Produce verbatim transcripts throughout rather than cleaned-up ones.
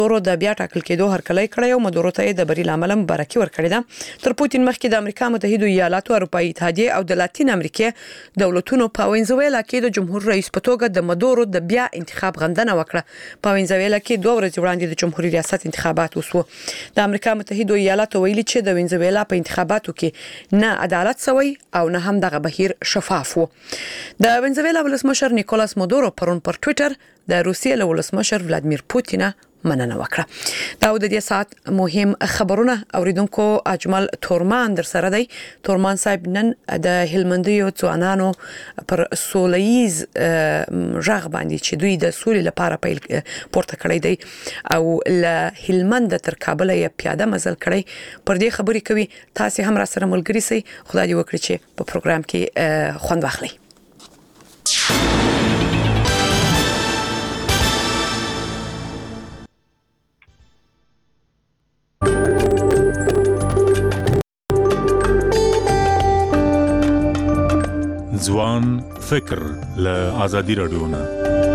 مدورو د بیا ټاکل کېدو هرکلی کړی او مدورو ته د بری لامل مبارکي ورکړې ده. تر پوتین مخکې د امریکا متحده ایالاتو، اروپאי اتحادیه او د لاتین امریکا دولتونو په وینزویلا کې د جمهور رئیس په توګه د مدورو د بیا انتخاب غندنه وکړه. په وینزویلا کې دوه ورځې وړاندې د جمهوریت ریاست انتخابات وسو. د امریکا متحده ایالاتو ویلي چې د وینزویلا په انتخاباتو کې نه عدالت سوی او نه هم دغه بهیر شفاف و. د وینزویلا ولسمشر نیکولاس مدورو پرون پر ټوئیټر د روسیې له ولسمشر ولادیمیر پوتین مننه وکړه. دا د دې سات مهم خبرونه اوریدونکو اجمل تورمان در سره دی. تورمان صاحب نن د هلمندیو ځوانانو پر سولهییز ژغ باندې چې دوی د سولې لپاره پیل پورته کړی دی او له هلمند تر کابل یې پیاده مزل کړی. پر دې خبرې کوي. تاسو هم را سره ملګری سئ. خدای دې وکړي چې په پروګرام کې خوند واخلئ. ځوان فکر له آزادي رادیو نه.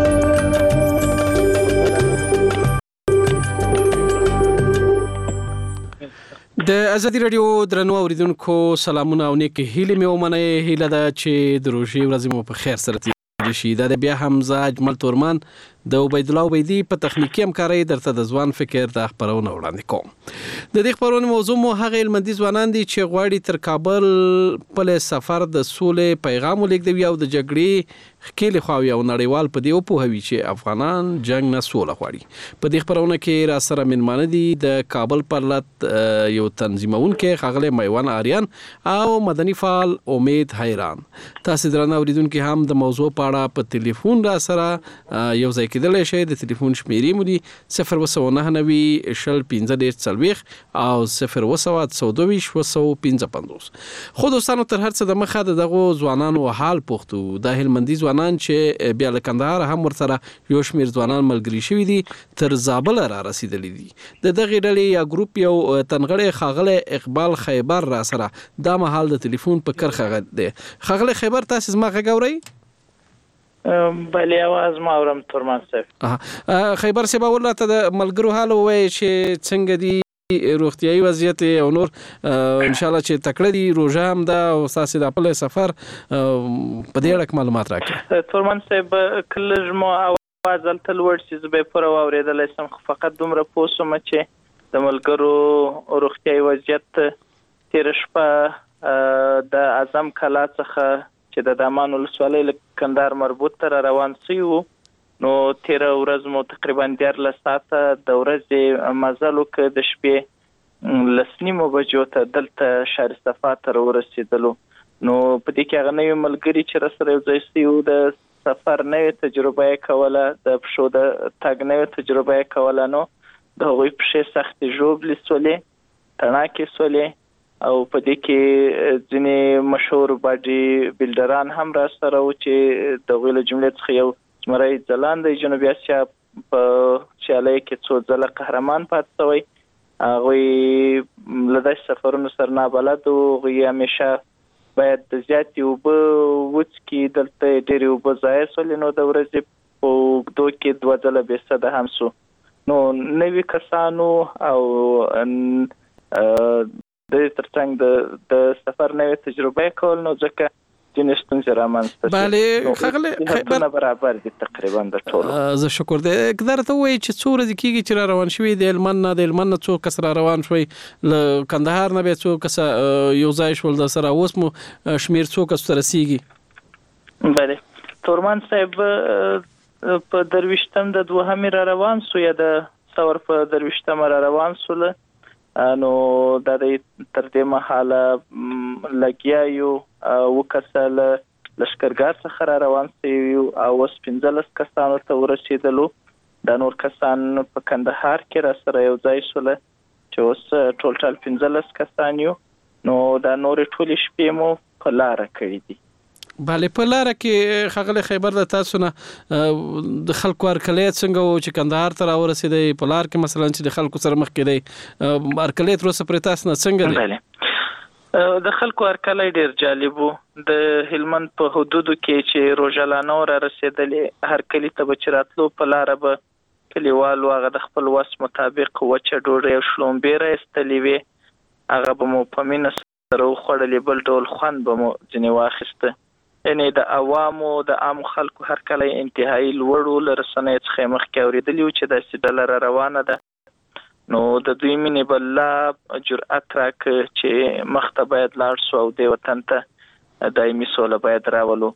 د آزادي رادیو درنو اوریدونکو سلامونه او نیک هیله مې ومنئ. هیله ده چې د روژې ورځې مو په خیر سره تیر شي. دا بیا حمزه اجمل تورمان د عبید الله عبیدی په تخنیکی همکارۍ درته د ځوان فکر د خبرونه وړاندې کوم. د دې خبرونې موضوع مو هغه هلمندي ځوانان دي چې غواړي تر کابل په سفر د سولې پیغام ولېږدوي او د جګړې ښکېلې خواوې او نړیوال په دې وپوهوي چې افغانان جنګ نه سوله غواړي. په دې خبرونه کې را سره مېلمانه دي د کابل پرلط یو تنظیمونکی ښاغلی میوان آریان او مدني فعال امید حیران. تاسو درنه اوریدونکي هم د موضوع په اړه په ټلیفون را سره یو ځای کېدلی شئ. د ټلیفون شمیرې مو دي صفر اووه سوه نهه نوي شل پنځه دېرش څلوېښت او صفر اووه سوه اته سوه دوه ویشت اووه سوه پنځه پنځوس. خو دوستانو تر هر څه د مخه د دغو ځوانانو حال پوښتو. د هلمندي ځوانان چې بیا له کندهار هم ورسره یو شمېر ځوانان ملګري شوي دي تر زابل را رسېدلي دي. د دغې ډلې یا ګروپ یو تنغړی ښاغلی اقبال خیبر را سره دا مهال د ټلیفون په کرښه دی. ښاغلی خیبر تاسې زما غږ اورئ؟ بله اواز ما اورم تورمان صاحب. خیبر صاحب اول راته د ملګرو حال ووایئ چې څنګه دي روغتیایي وضعیت او نور انشاءالله چې تکړه دي روژه هم ده او ستاسې د خپل سفر په دې اړه معلومات راکړئ. تورمان صاحب که لږ مو اواز هلته لوړ شي زه به یې پوره واورېدلی شم، خو فقط دومره پوه شوم چې د ملګرو روغتیایي وضعیت تېره شپه د اعظم کلا څخه چې د دامان ولسوالۍ له کندهار مربوط ته را روان سوي وو، نو تېره ورځ مو تقریبا دیارلس ساعته د ورځې مزل وکړ. د شپې لس نیمو بجو ته دلته شهر صفا ته راورسېدلو. نو په دې کې هغه نوي ملګري چې راسره یو ځای سوي وو د سفر نوې تجربه یې کوله، د پښو د تګ نوې تجربه یې کوله. نو د هغوی پښې سختې ژوبلې سولې، تڼاکې سولې او په دې کې ځینې مشهور باډي بلډران هم را سره وو چې د هغوی له جملې څخه یو زمری ځلان د جنوبي اسیا په سیالۍ کې څو ځله قهرمان پاتې شوی. هغوی له داسې سفرونو سره نابلد وو. هغوی همیشه باید د زیاتې اوبه وڅښي، دلته ډېرې اوبه ضایع سولې، نو د ورځې په اوږدو کې دوه ځله بېسده هم سو. نو نوي کسانو او د ترڅنګ د د سفر نوې تجربه کول، نو ځکه ځینې ستونزې رامنځته شوې. بله ښاغلی خیبر برابر دي تقریبا د ټولو. زه شکر دی. که درته ووایي چې څو ورځې کېږي چې را روان شوي د هلمند نه د هلمند نه څو کس را روان شوي، له کندهار نه بیا څو کسه یو ځای شول د سره، اوس مو شمېر څو کسو ته رسېږي؟ بله تورمان صاحب په درویشتم د دوهمې را روان سو یا د ثور په درویشتمه را روان سوله. نو دا د تر دې مهاله لګیا یو اووه کسه له لښکرګاه څخه را روان سوي یو او اوس پنځلس کسانو ته ورسېدلو. دا نور کسان په کندهار کې را سره یو ځای سوله چې اوس ټول ټال پنځلس کسان یو. نو دا نورې ټولې شپې مو په لاره کړي دي. بله په لاره کې ښاغلی خیبر د تاسو نه د خلکو هرکلیت څنګه و چې کندهار ته راورسېدی؟ په لار کې مثلا چې د خلکو سره مخ کېدی هرکلیت وروسته پرې تاسو نه څنګه دی؟ د خلکو هرکلی ډېر جالب و. د هلمند په حدودو کې چې روژه لا نه وه را رسېدلې، هرکلي ته به چې راتلو په لاره به کلیوالو هغه د خپل وس مطابق وچه ډوډۍ او شلومبې راایستلې وې. هغه به مو په مینه سره وخوړلې، بل ډول خوند به مو ځینې واخیسته. یعنې د عوامو د عامو خلکو هرکلی انتهایي لوړ و. له رسنیو څخه یې مخکې اورېدلي وو چې داسې ډله را روانه ده. نو د دوی مینې به لا جرأت راکړه چې مخته باید لاړ شو او دې وطن ته دایمي سوله باید راولو.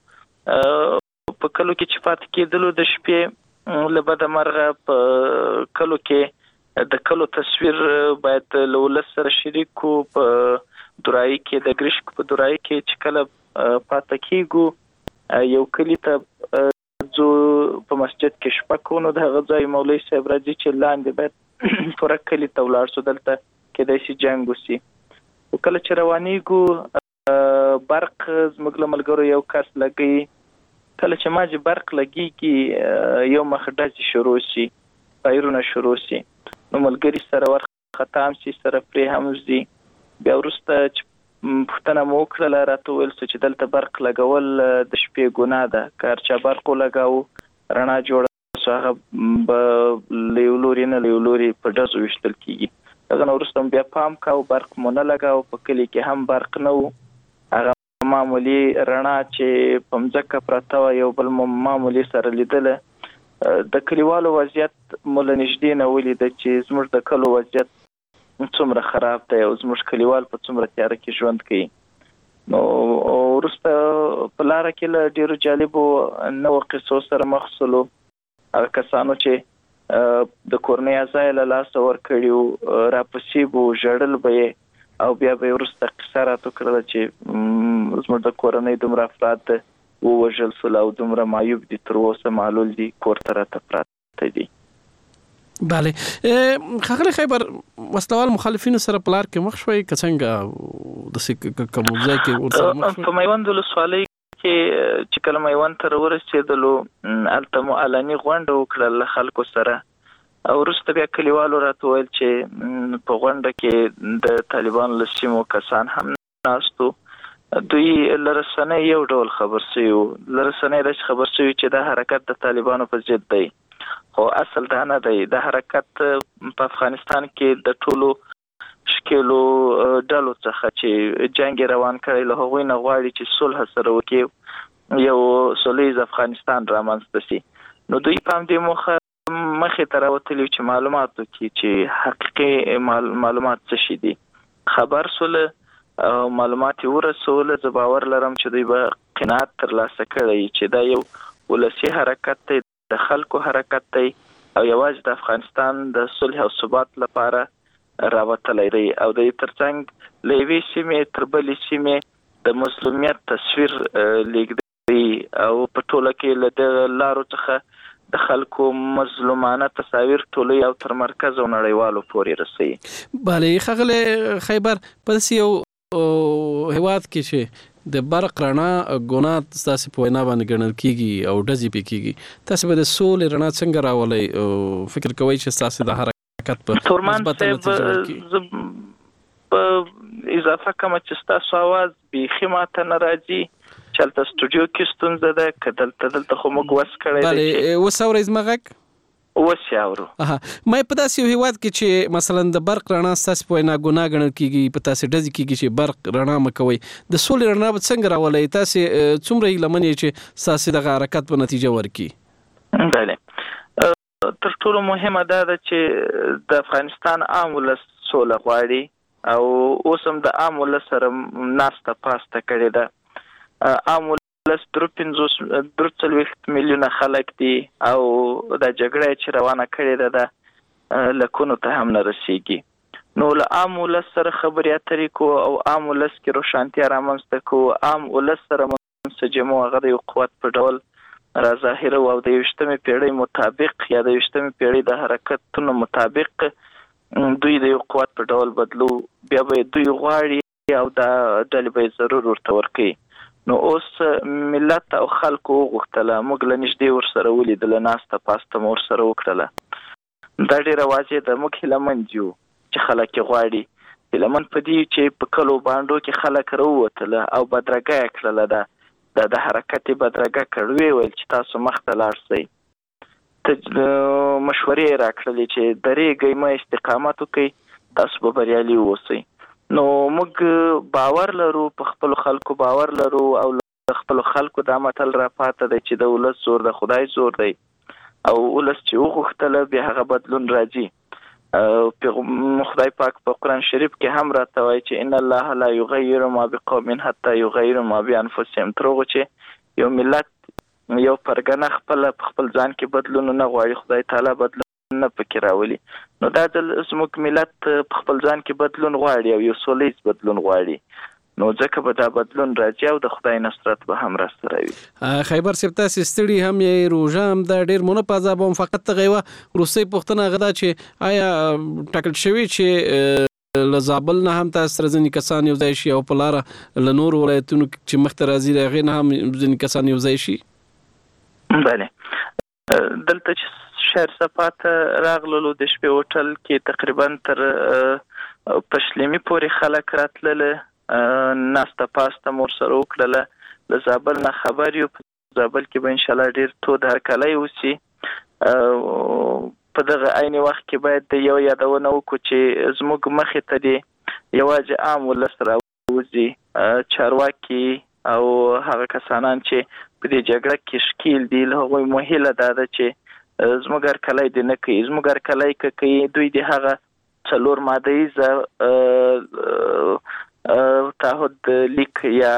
په کلو کې چې پاتې کېدلو د شپې له بده مرغه په کلو کې د کلو تصویر باید له ولس سره شریک کړو. په دورایي کې د ګرشک په دورایي کې چې کله پاتې کېږو یو کلي ته ځو په مسجد کې شپه کوو، نو د هغه ځای مولوي صاحب راځي چې لاندې باید پوره کلي ته ولاړ شو، دلته کېدای شي جنګ وشي. کله چې روانېږو برق زموږ له ملګرو یو کس لګوي. کله چې ما چې برق لګېږي یو مخ ډزې شروع شي، فایرونه شروع شي، نو ملګري سره ورخطا هم شي، سره پرې هم وځي. بیا وروسته چې پوښتنه مو وکړله راته وویل شو چې دلته برق لګول د شپې ګناه ده، که هر چا برق ولګاوه رڼا جوړه شو هغه به له یو لوري نه له یو لوري په ډزو ویشتل کېږي. هغه نه وروسته بیا پام کوو برق مو نه لګاوه. په کلي کې هم برق نه و، هغه معمولی رڼا چې په مځکه پرته وه یو بل معمولی سره لیدله. د کلیوالو وضعیت مو له نږدې نه ولیده چې زموږ د کلو وضعیت څومره خراب دی او زموږ کلیوال په څومره تیاره کې ژوند کوي. نو وروسته په لاره کې له ډېرو جالبو نوو قصو سره مخ شولو. هغه کسانو چې د کورنۍ اعضا یې له لاسه ورکړي وو راپسې به ژړل به یې او بیا به یې وروسته قصه راته وکړله چې زموږ د کورنۍ دومره افراد ووژل شول او دومره معیوب دي، تر اوسه معلول دي، کور ته راته پراته دي. بله ښاغلی خیبر، وسلوال مخالفینو سره په لار کې مخ شوئ که څنګه داسې کوم ځای کې ورسره مخ شوئ؟ په میوند ولسوالۍ کې چې کله میوند ته راورسېدلو هلته مو علني غونډه وکړه له خلکو سره او وروسته بیا کلیوالو راته وویل چې په غونډه کې د طالبانو له سیمو کسان هم ناست وو. دوی له رسنۍ یو ډول خبر شوي وو، له رسنۍ داسې خبر شوي چې دا حرکت د طالبانو په ضد دی، خو اصل دا نه دی. دا حرکت په افغانستان کې د ټولو شکلو ډلو څخه چې جنگ روان کړی له هغوی نه غواړي چې صلح سره وکړي، یو سولیز افغانستان رامنځته شي. نو دوی په همدې موخه مخې ته راوتلي چې معلومات وکړي چې حقیقي معلومات څه شي دي. خبر سوله او معلومات یې ورسوله. زه باور لرم چې دوی به قناعت ترلاسه کړی چې دا یو ولسي حرکت دی، د خلکو حرکت دی او یوازې د افغانستان د صلح او ثبات لپاره راوتلی دی او د ترڅنګ له یوې سیمې تر بلې سیمې د مظلومیت تصویر لیږدوي او په ټوله کې له دغه لارو څخه د خلکو مظلومانه تصاویر ټولوي او تر مرکز او نړیوالو پورې رسوي. بله ښاغلی خیبر، په داسې یو هیواد کې چې د برق رڼا ګناه ستاسې په وینا باندې ګڼل کېږي او ډزې پې کېږي، تاسې به د سولې رڼا څنګه راولئ؟ فکر کوئ چې ستاسې د حرکت په مثبته نتیجه ورکړي؟ په اضافه کومه چې ستاسو اواز بیخي ماته نه راځي، چې هلته سټوډیو کې ستونزه ده، که دلته دلته خو موږ وس کړی دی. بله اوس اورئ زما غږ؟ اوس یې اورو. ما په داسې یو هیواد کې چې مثلا د برق رڼا ستاسې په وینا ګناه ګڼل کېږي، په تاسې ډزې کېږي چې برق رڼا مه کوئ، د سولې رڼا به څنګه راولئ؟ تاسې څومره هیله من یې چې ستاسې دغه حرکت په نتیجه ورکړي؟ بله تر ټولو مهمه دا ده چې د افغانستان عام ولس سوله غواړي او اوس هم د عام ولس سره ناسته پاسته کړې ده. عام ولس درو پنځوس درو څلوېښت میلیونه خلک دي او دا جګړه چې روانه کړې ده دا لکونو ته هم نه رسېږي. نو له عام ولس سره خبرې اترې کوو او عام ولس کې روښانتیا رامنځته کوو، عام ولس سره منسجم او هغه د یو قوت په ډول راظاهره او د یویشتمې پیړۍ مطابق یا د یویشتمې پیړۍ د حرکتونو مطابق دوی د یو قوت په ډول بدلو، بیا به دوی غواړي او دا ډلې به ضرور ورته ورکوي. نو اوس ملت او خلکو وغوښتله، موږ له نږدې ورسره ولیدله، ناسته پاسته مو ورسره وکړله. دا ډېره واضح ده، موږ هیلهمند یو چې خلک یې غواړي. هیلهمند په دې چې په کلو بانډو کې خلک راووتله او بدرګه یې کړله، ده دا د حرکت بدرګه کړ، ویې ویل چې تاسو مخته لاړ شئ. مشورې راکړلې چې درېږئ مه استقامت وکړئ تاسو به بریالي اوسئ. نو موږ باور لرو په خپل خلکو باور لرو او خپل خلکو دا متل را پاته دی چې د ولس زور د خدای زور دی او ولس چې وغوښتله بیا هغه بدلون راځي. خدای پاک په قرآن شریف کې هم راته وایي چې ان الله لا یغیر ما بقوم حتی یغیروا ما بانفسهم. تر هغو چې یو ملت یو پرګنه خپل خپل ځان کې بدلون نه غواړي خدای تعالی بدلون نه پکې راولي. نو دا د زموږ ملت په خپل ځان کې بدلون غواړي او یو سولیز بدلون غواړي. نو ځکه به دا بدلون راځي او د خدای نصرت به هم راسره وي. خیبر صاحب تاسو ستړي هم یې روژه هم دا ډېر مونه پازا به فقط تغیوه روسي پښتنه غدا چې آیا ټاکل شوی چې له زابل نه هم تاسو سره ځینې کسان یو ځای شي او په لاره له نورو ولایتونو چې مخته راځي د هغې نه هم ځینې کسان یو ځای شي؟ بله دلته چې شهر صفا ته راغللو د شپې هوټل کې تقریبا تر پشلمي پورې خلک راتلله ناسته پاسته مور سره وکړله. له زابل نه خبر یو په زابل کې به انشاءالله ډېر تود هرکلی وسي. په دغه عین وخت کې باید د یو یادونه وکړو چې زموږ مخې ته دی یوازې عام ولس راوځي چارواکي او هغه کسانان چې په دې جګړه کې ښکیل دي له هغوی مو هیله دا ده چې زموږ هرکلی دې نه کوي. زموږ هرکلی که کوي دوی د هغه څلور ماده ییزه تعهد لیک یا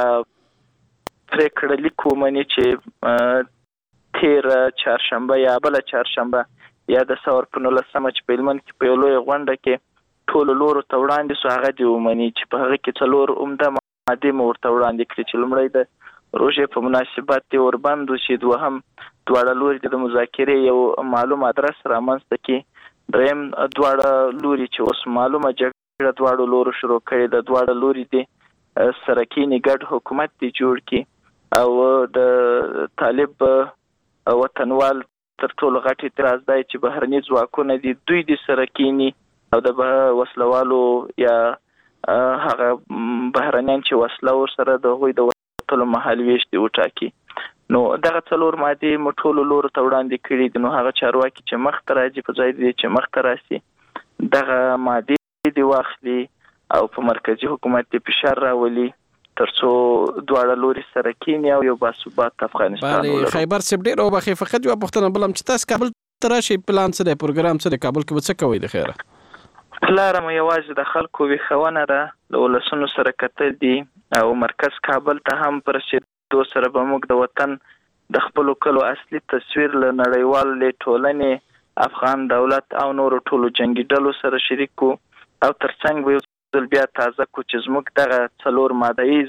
پریکړه لیک ومني چې تیر چهارشنبه یا بله چهارشنبه یا د سور په نولسمه چې په هلمند کې په یو لویه غونډه کې ټولو لورو ته وړاندې سو هغه دې ومني چې په هغه کې څلور عمده مادې مو ورته وړاندې کړي چې لومړی د روژې په مناسبت دې وربند وشي، دوهم دواړه لوري د مذاکرې یو معلوم ادرس رامنځته کړي، دریم دواړه لوري چې اوس معلومه جګړه دواړو لورو شروع کړې ده دواړه لوري دې سره کینی ګډ حکومت دې جوړ کړي او د طالب وطنوال تر ټولو غټ اعتراض دی چې بهرني ځواکونه دي دوی دې سره کینی او د وسلوالو یا هغه بهرنیان چې وسله ورسره د هغوی د وتلو مهال ویش دې وټاکي. نو دغه څلور مادې مو ټولو لورو ته وړاندې کړي دي. نو هغه چارواکي چې مخ ته راځي په ځای دې چې مخ ته راسي دغه مادې دې واخلي او په مرکزي حکومت دې فشار راولي ترڅو دواړه لوري سره کینی او یو باثبات افغانستان ولرو. خیبر صاحب ډېر او بخې فقط یو پوښتنه بلم چې تاسو کابل ته راشئ پلان څه دی پروګرام څه دی کابل کې به څه کوئ د خیره؟ پلاره مو یوازې د خلکو ویښونه ده له ولسونو سره کتل دي او مرکز کابل ته هم په رسېدو سره به موږ د وطن د خپلو کلو اصلي تصویر له نړیوالې ټولنې افغان دولت او نورو ټولو جنګي ډلو سره شریک کړو او ترڅنګ به یو بیا تازه کو چې زموږ دغه څلور ماده ییز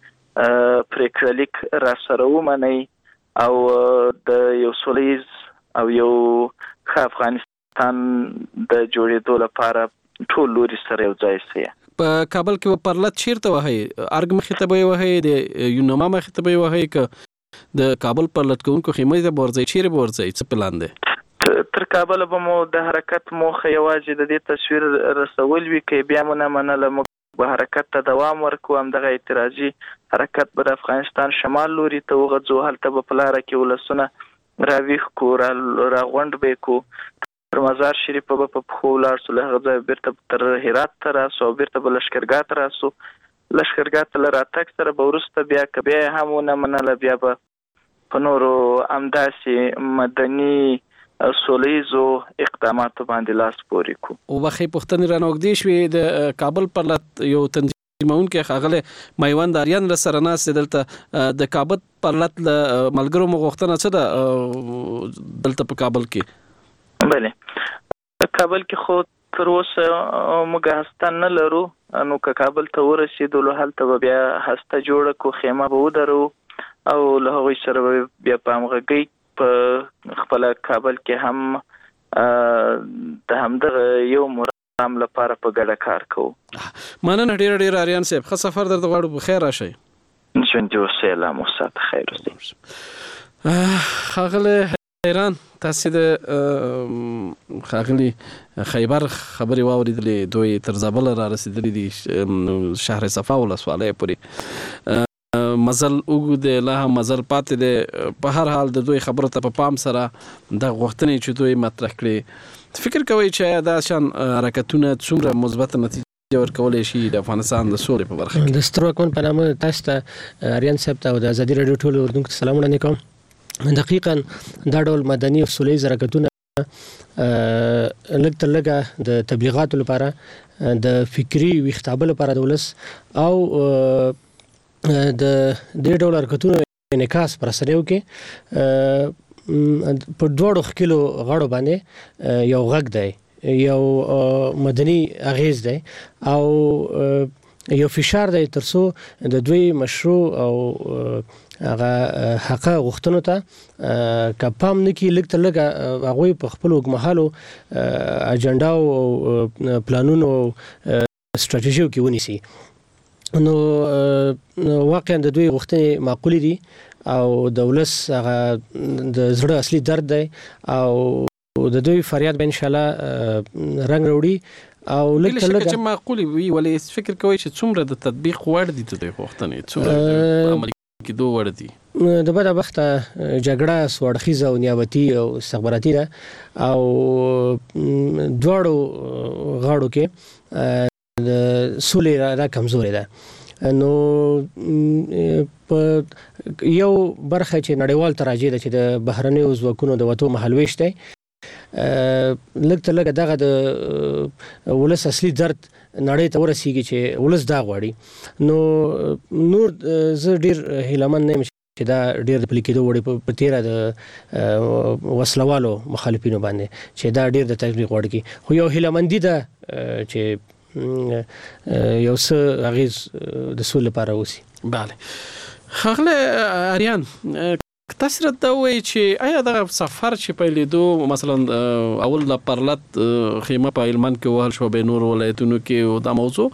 پریکړه لیک را سره ومنئ او د یو سولیز او یو ښه افغانستان د جوړېدو لپاره ټول لوري سره یو ځای سي. په کابل کې به پرلت چیرته وهئ؟ ارګ مخې ته به یې وهئ د یونما مخې ته به یې وهئ که د کابل پرلت کوونکو خیمې ته به ورځئ چیرې به ورځئ څه پلان دی؟ تر کابل به مو د حرکت موخه یوازې د دې تصویر رسول وي که بیا مو نه منله موږ به حرکت ته دوام ورکو. همدغه اعتراضي حرکت به د افغانستان شمال لوري ته وغځو هلته به په لاره کې ولسونه راویښ کړو راغونډ به یې کړو تر مزار شریف به په پښو ولاړ سو له هغه ځایه بیرته تر هرات ته راسو او بیرته به لښکرګاه ته راسو. لښکرګاه ته له راتګ سره به وروسته بیا که بیا یې هم ونه منله بیا به په نورو همداسې مدني سولیزو اقداماتو باندې لاس پورې کو. او بخې پښتنې رانه اوږدې شوې د کابل پرلت یو تنظیمونکی ښاغلی میوند آریان له سره ناست دی دلته د کابل پرلت له ملګرو مو غوښتنه څه ده دلته په کابل کې؟ بلې کابل کې خو تر اوسه موږ هسته نه لرو نو که کابل ته ورسېدلو هلته به بیا هسته جوړه کړو خیمه به ودرو او له هغوی سره به بیا په همغږۍ په خپل کابل کې هم د همدغه یو مرام لپاره په ګډه کار کوو. مننه ډېره ډېره آریان صاحب ښه سفر درته غواړو په خیر راشئ. ژوندي اوسئ الله مو ساته خیر اوسئ. ښاغلی حیران تاسې د ښاغلي خیبر خبرې واورېدلې دوی تر زابله را رسېدلي دي شهر صفا ولسوالۍ پورې مزل وګد لا مزل پاتې دی په هر حال د دوی خبره ته په پام سره د غوښتنې چې دوی مطرح کړي فکر کوي چې دا شان حرکتونه څومره مثبت نتیجه ورکولای شي د افغانستان د سولې په برخه کې. د سترواکمن په نامه تاسو ته اریان صاحب ته د ازادي رادیو ټول اردوونکو سلامونه کوم. دقیقاً دا ډول مدني او سولهییز حرکتونه لږ تر لږه د تبلیغاتو لپاره د فکری ویښتابه لپاره د ولس او د دې ډول حرکتونو انعکاس پر سره وکړي په دوړو خکلو غاړو باندې یو غږ دی یو مدني اغیز دی او یو فشار دی ترڅو د دوی مشروع او هغه حق غوښتنو ته کپام نکي لږ تر لږه هغه په خپل وګمحالو اجنډا او پلانونو ستراتیژیو کې ونیسي. نو واقعا د دوی غوښتنې معقولې دي او د ولس هغه د زړه اصلي درد دی او د دوی فریاد به ان شاء الله رنګ وروړي او لکه لکه چې معقولي وي ولې فکر کوي چې څومره د تطبیق وړ دي ته غوښتنې څومره عملي کېدو وړ دي. د بده بخته جګړه سوړخیزه او نیابتي او استخباراتي ده او دواړو غاړو کې د سولې را کمزوري ده. نو په یو برخه چې نړیوال تراجع ده چې د بهرنیو ځواکونو د وټو مهالويش دی لږ تر لږه دغه د ولس اصلي درد نړۍ ته ورسیږي چې ولس دا غواړي. نو نور زه ډیر هیلمن نه یم چې دا ډیر د پلي کېدو وړي په تیره د وسلوالو مخالفینو باندې چې دا ډیر د تطبیق وړ کی خو یو هیلمندي ده چې یو څه اغیز د سولې لپاره وسی. bale خغله اریان تاسو راته وایي چې آیا دا سفر چې پیلېدو مثلا اول د پرلط خیمه په هلمند کې وهل شو به نور ولایتونو کې دا موضوع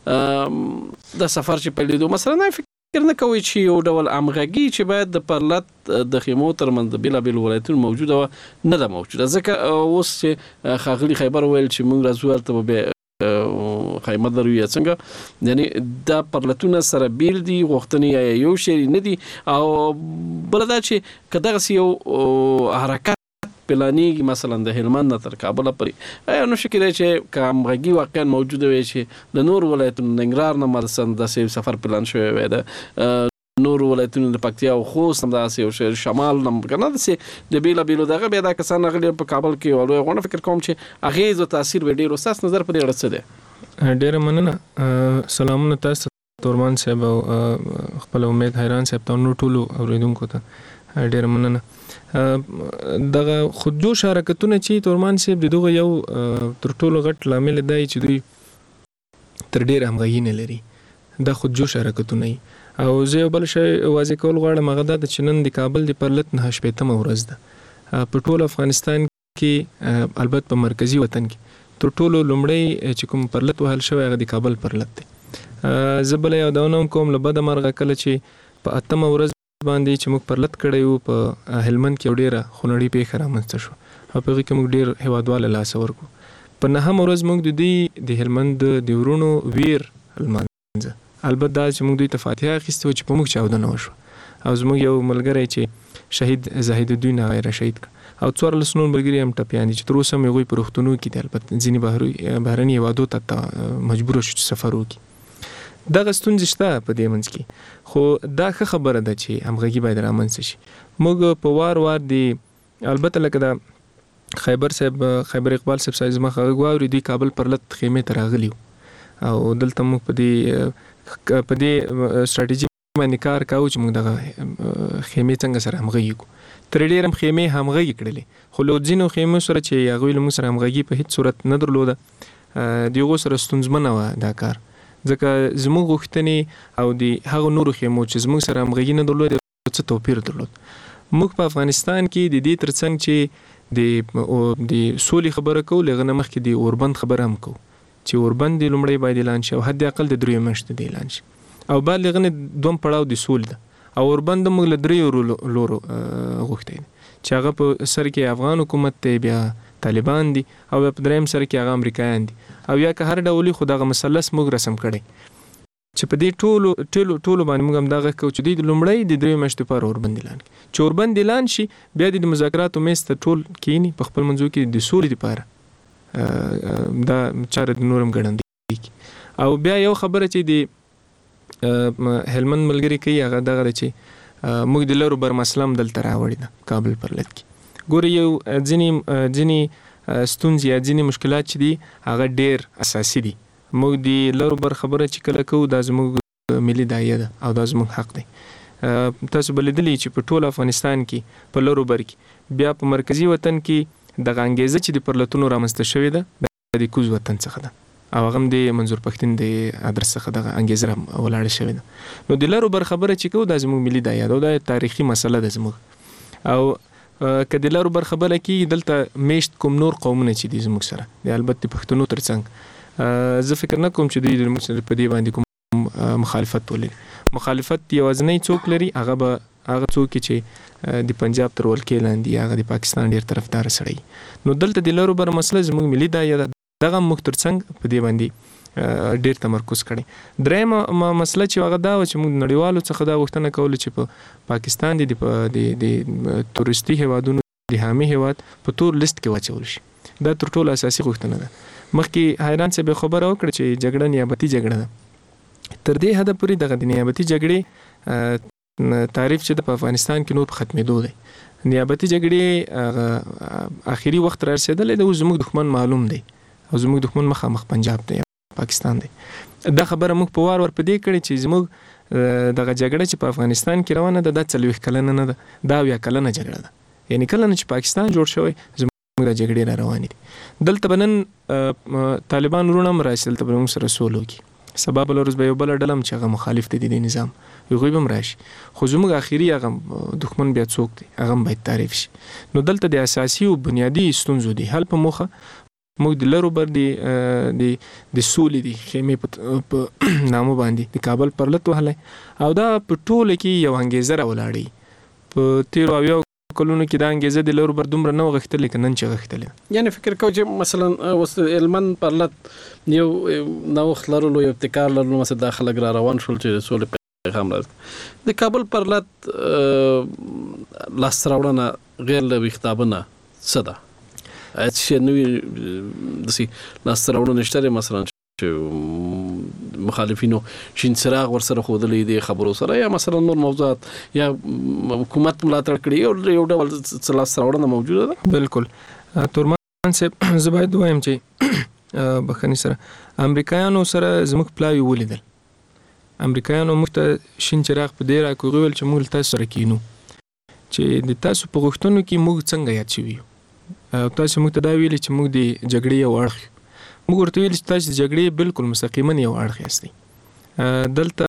د سفر چې پیلېدو مثلا فکر نه کوي چې یو ډول همغږي چې باید د پرلط د خیمو ترمنځ د بیلابیل ولایتونو موجوده نه ده موجوده ځکه اوس چې خاغلی خیبر ویل چې موږ راځو ته به خیمه درو یا څنګه یعنی دا پرلتونه سره بیل دي غوښتنې یو شی نه دي او بلدا چې کداغه یو حرکت پلانیږي مثلا د هلمند تر کابل پورې ایا نو شکل چې کومغږي واقعا موجوده وي چې د نور ولایتونو ننګرهار نه مرسن د سفر پلان شوی وي د نور ولایتونو د پکتیا او خوست هم داسې او شمال هم کنه داسې د بیلا بیلو دغه بیا د کسان غلي په کابل کې ولوي غوڼه فکر کوم چې اغیز او تاثیر به ډیر وساس نظر په دې اړه څه ده. ډیر مننه سلامونه تاسو تورمان صاحب او خپل امید حیران صاحب ته نو ټولو اوریدونکو ته ډیر مننه. دغه خودجوش حرکتونه چې تورمان صاحب دغه یو تر ټولو غټ لامل دی چې دوی تر ډیر همغږي نه لري د خودجوش حرکتونه او زه بل شي واضح کول غواړم هغه د چنن د کابل د پرلط نه شپېتمه ورځ ده په ټول افغانستان کې البته په مرکزی وطن کې تر ټولو لومړی چې کوم پرلط وهل شوی هغه د کابل پرلط دی. زه بل یو داونم کوم له بده مرغه کله چې په اتمه ورځ باندې چې موږ پرلط کړی وو په هلمند کې ډیره خونړی پیښه رامنځته شو او په هغه کې موږ ډیر هیوادواله لاس ورکو. په نهم ورځ موږ د دې د هلمند د ورونو ویر هلمند البته دا چې موږ دوی ته فاتحه اخیستو چې په موږ چاودنه وشو او زموږ یو ملګری چې شهید زاهد الدین غیر شهید او څوار لسنون ملګری هم ټپیان دي چې تر اوسه موږ په روغتونو کې دي البته ځینې بهري بهرني هیوادو ته مجبور شو چې سفر وکړي. دا ستونزې شته په دې منځ کې خو دا ښه خبره ده چې همغږي باید رامنځته شي. موږ په وار وار دي البته لکه دا خیبر صاحب خیبر اقبال صاحب سایز ما خغه غواړي دی کابل پرلط خیمه ته راغلی او دلته موږ په دې په دې ستراتیژي باندې کار کاوه چې موږ دغه خیمه څنګه سره همغږي کو. تر ډیره هم خیمه همغږي کړلې خو له ځینو خیمو سره چې هغه له موږ سره همغږي په هیڅ صورت نه درلوده دیغه سره ستونزمنه و دا کار ځکه زموږ غوښتنې او د هغه نورو خیمو چې زموږ سره همغږي نه درلوده څه توپیر درلود. موږ په افغانستان کې د دې ترڅنګ چې د د سولې خبره کوو لغه نه مخکې د اوربند خبره هم کوو چې اوربند لومړی باید اعلان شي او حد اقل د درې میاشتې د اعلان شي او بعد لغه نه دوم پړاو د سولې ده او اوربند موږ له درې لورو غوښتي چې هغه په سر کې افغان حکومت ته بیا طالبان دي او په دریم سر کې هغه امریکایان دي او یا که هر ډول خو دغه مثلث موږ رسم کړي چې په دې ټولو ټولو ټولو باندې موږ هم دا غږ کوو چې د لومړی د درې میاشتو لپاره اوربند اعلان کړي. چې اوربند اعلان شي بیا د مذاکراتو میز ته ټول کینی په خپل منځو کې د سولې لپاره دا چاره د نورم ګڼندې او بیا یو خبره چې د هلمند ملګری کوي هغه دغه چې موږ د لرو بر مسلم دلته راوړی ده کابل پر لټ کې. ګوره یو ځینې ځینې ستونزې یا ځینې مشکلات چې دي هغه ډېر اساسي دي. موږ د لرو بر خبره چې کله کوو دا زموږ ملي داعیه ده او دا زموږ حق دی. تاسو به لیدلی چې په ټول افغانستان کې په لرو بر کې بیا په مرکزي وطن کې دغه انګیزه چې د پرلتونو رامنځته شوې ده د کوز وطن څخه ده او هغه هم د منظور پښتون د ادرس څخه دغه انګیزه ولاړه شوې ده. نو د لرو بر خبره چې کوو دا زموږ ملي داعیه ده او دا تاریخي مسله ده زموږ. او که د لرو بر خبره کې دلته میشت کوم نور قومونه چې دي زموږ سره د البته پښتنو ترڅنګ زه فکر نه کوم چې دوی د موږ سره په دې باندې کوم مخالفت ولري. مخالفت یوازنی څوک لري هغه به هغه څوک چې د پنجاب تر ولکې لاندې هغه د پاکستان ډیر طرفدار سړی. نو دلته د لرو بر مسله زموږ ملي داعیه ده دغه موږ ترڅنګ په دې باندې ډیر تمرکز کړي. درېمه مسله چې هغه دا و چې موږ نړیوالو څخه دا غوښتنه کوله چې په پاکستان د د تورستي هیوادونو د حامي هیواد په تور لیست کې واچول شي. دا تر ټولو اساسي غوښتنه ده. مخکې حیران څه به خبره وکړه چې جګړه نیابتي جګړه ده. تر دې حد پورې دغه د نیابتي جګړې تعریف چې په افغانستان کې نور ختمېدو دی. نیابتي جګړې اخیری وخت را رسېدلې ده او زموږ دښمن معلوم دی او زموږ دښمن مخامخ پنجاب دی پاکستان دی. دا خبره موږ په وار ور په دې کړې چې زموږ دغه جګړه چې په افغانستان کې روانه ده دا څلوېښت کلنه نه ده دا اویا کلنه جګړه ده. یعنی کله نه چې پاکستان جوړ شوی زموږ د جګړې را روانې دي. دلته به نن طالبان وروڼه هم راشي دلته به موږ سره سول وکړي. سبا بله ورځ به یو بله ډله هم چې هغه مخالف دی د دې نظام هغوی به هم راشي. خو زموږ آخري هغه دښمن بیا څوک دی هغه هم باید تعریف شي. نو دلته د اساسي او بنیادي ستونزو د حل په موخه موږ د لرو بر د د سولې د خیمې په نامو باندې د کابل پر لټ وهلی او دا په ټوله کې یو انګیزه راولاړوي. په تیرو اویاو کلونو کې دا انګیزه د لرو بر دومره نه غښتلې که نن چې غښتلې. یعنې فکر کوم چې مثلا اوس هلمند پر لټ یو نوښت لرلو یو ابتکار لرلو مثلا دا خلک را روان شول چې د سولې پیغام راځي. د کابل پر لټ لاسته راوړنه غیر له ویښتابه نه څه ده؟ چې نوې داسې لاسته راوړنه شته مثلا چې مخالفینو شین څراغ ورسره ښودلی دی خبرو سره یا مثلا نور موضوعات یا حکومت ملاتړ کړي یو یو ډول څه لاسته راوړنه موجوده ده؟ بالکل تورمان صاحب زه باید ووایم چې بخښنې سره امریکایانو سره زموږ پلاوي ولیدل. امریکایانو موږ ته شین چراغ په دې راکوغي ویل چې موږ تاسو سره کینو چې د تاسو په غوښتنو کې موږ څنګه یاد شوي یو. تاسو موږ ته دا ویلي چې موږ د جګړې یو اړخ موږ ورته ویل چې تاسو د جګړې بالکل مستقیما یو اړخ یاستئ. دلته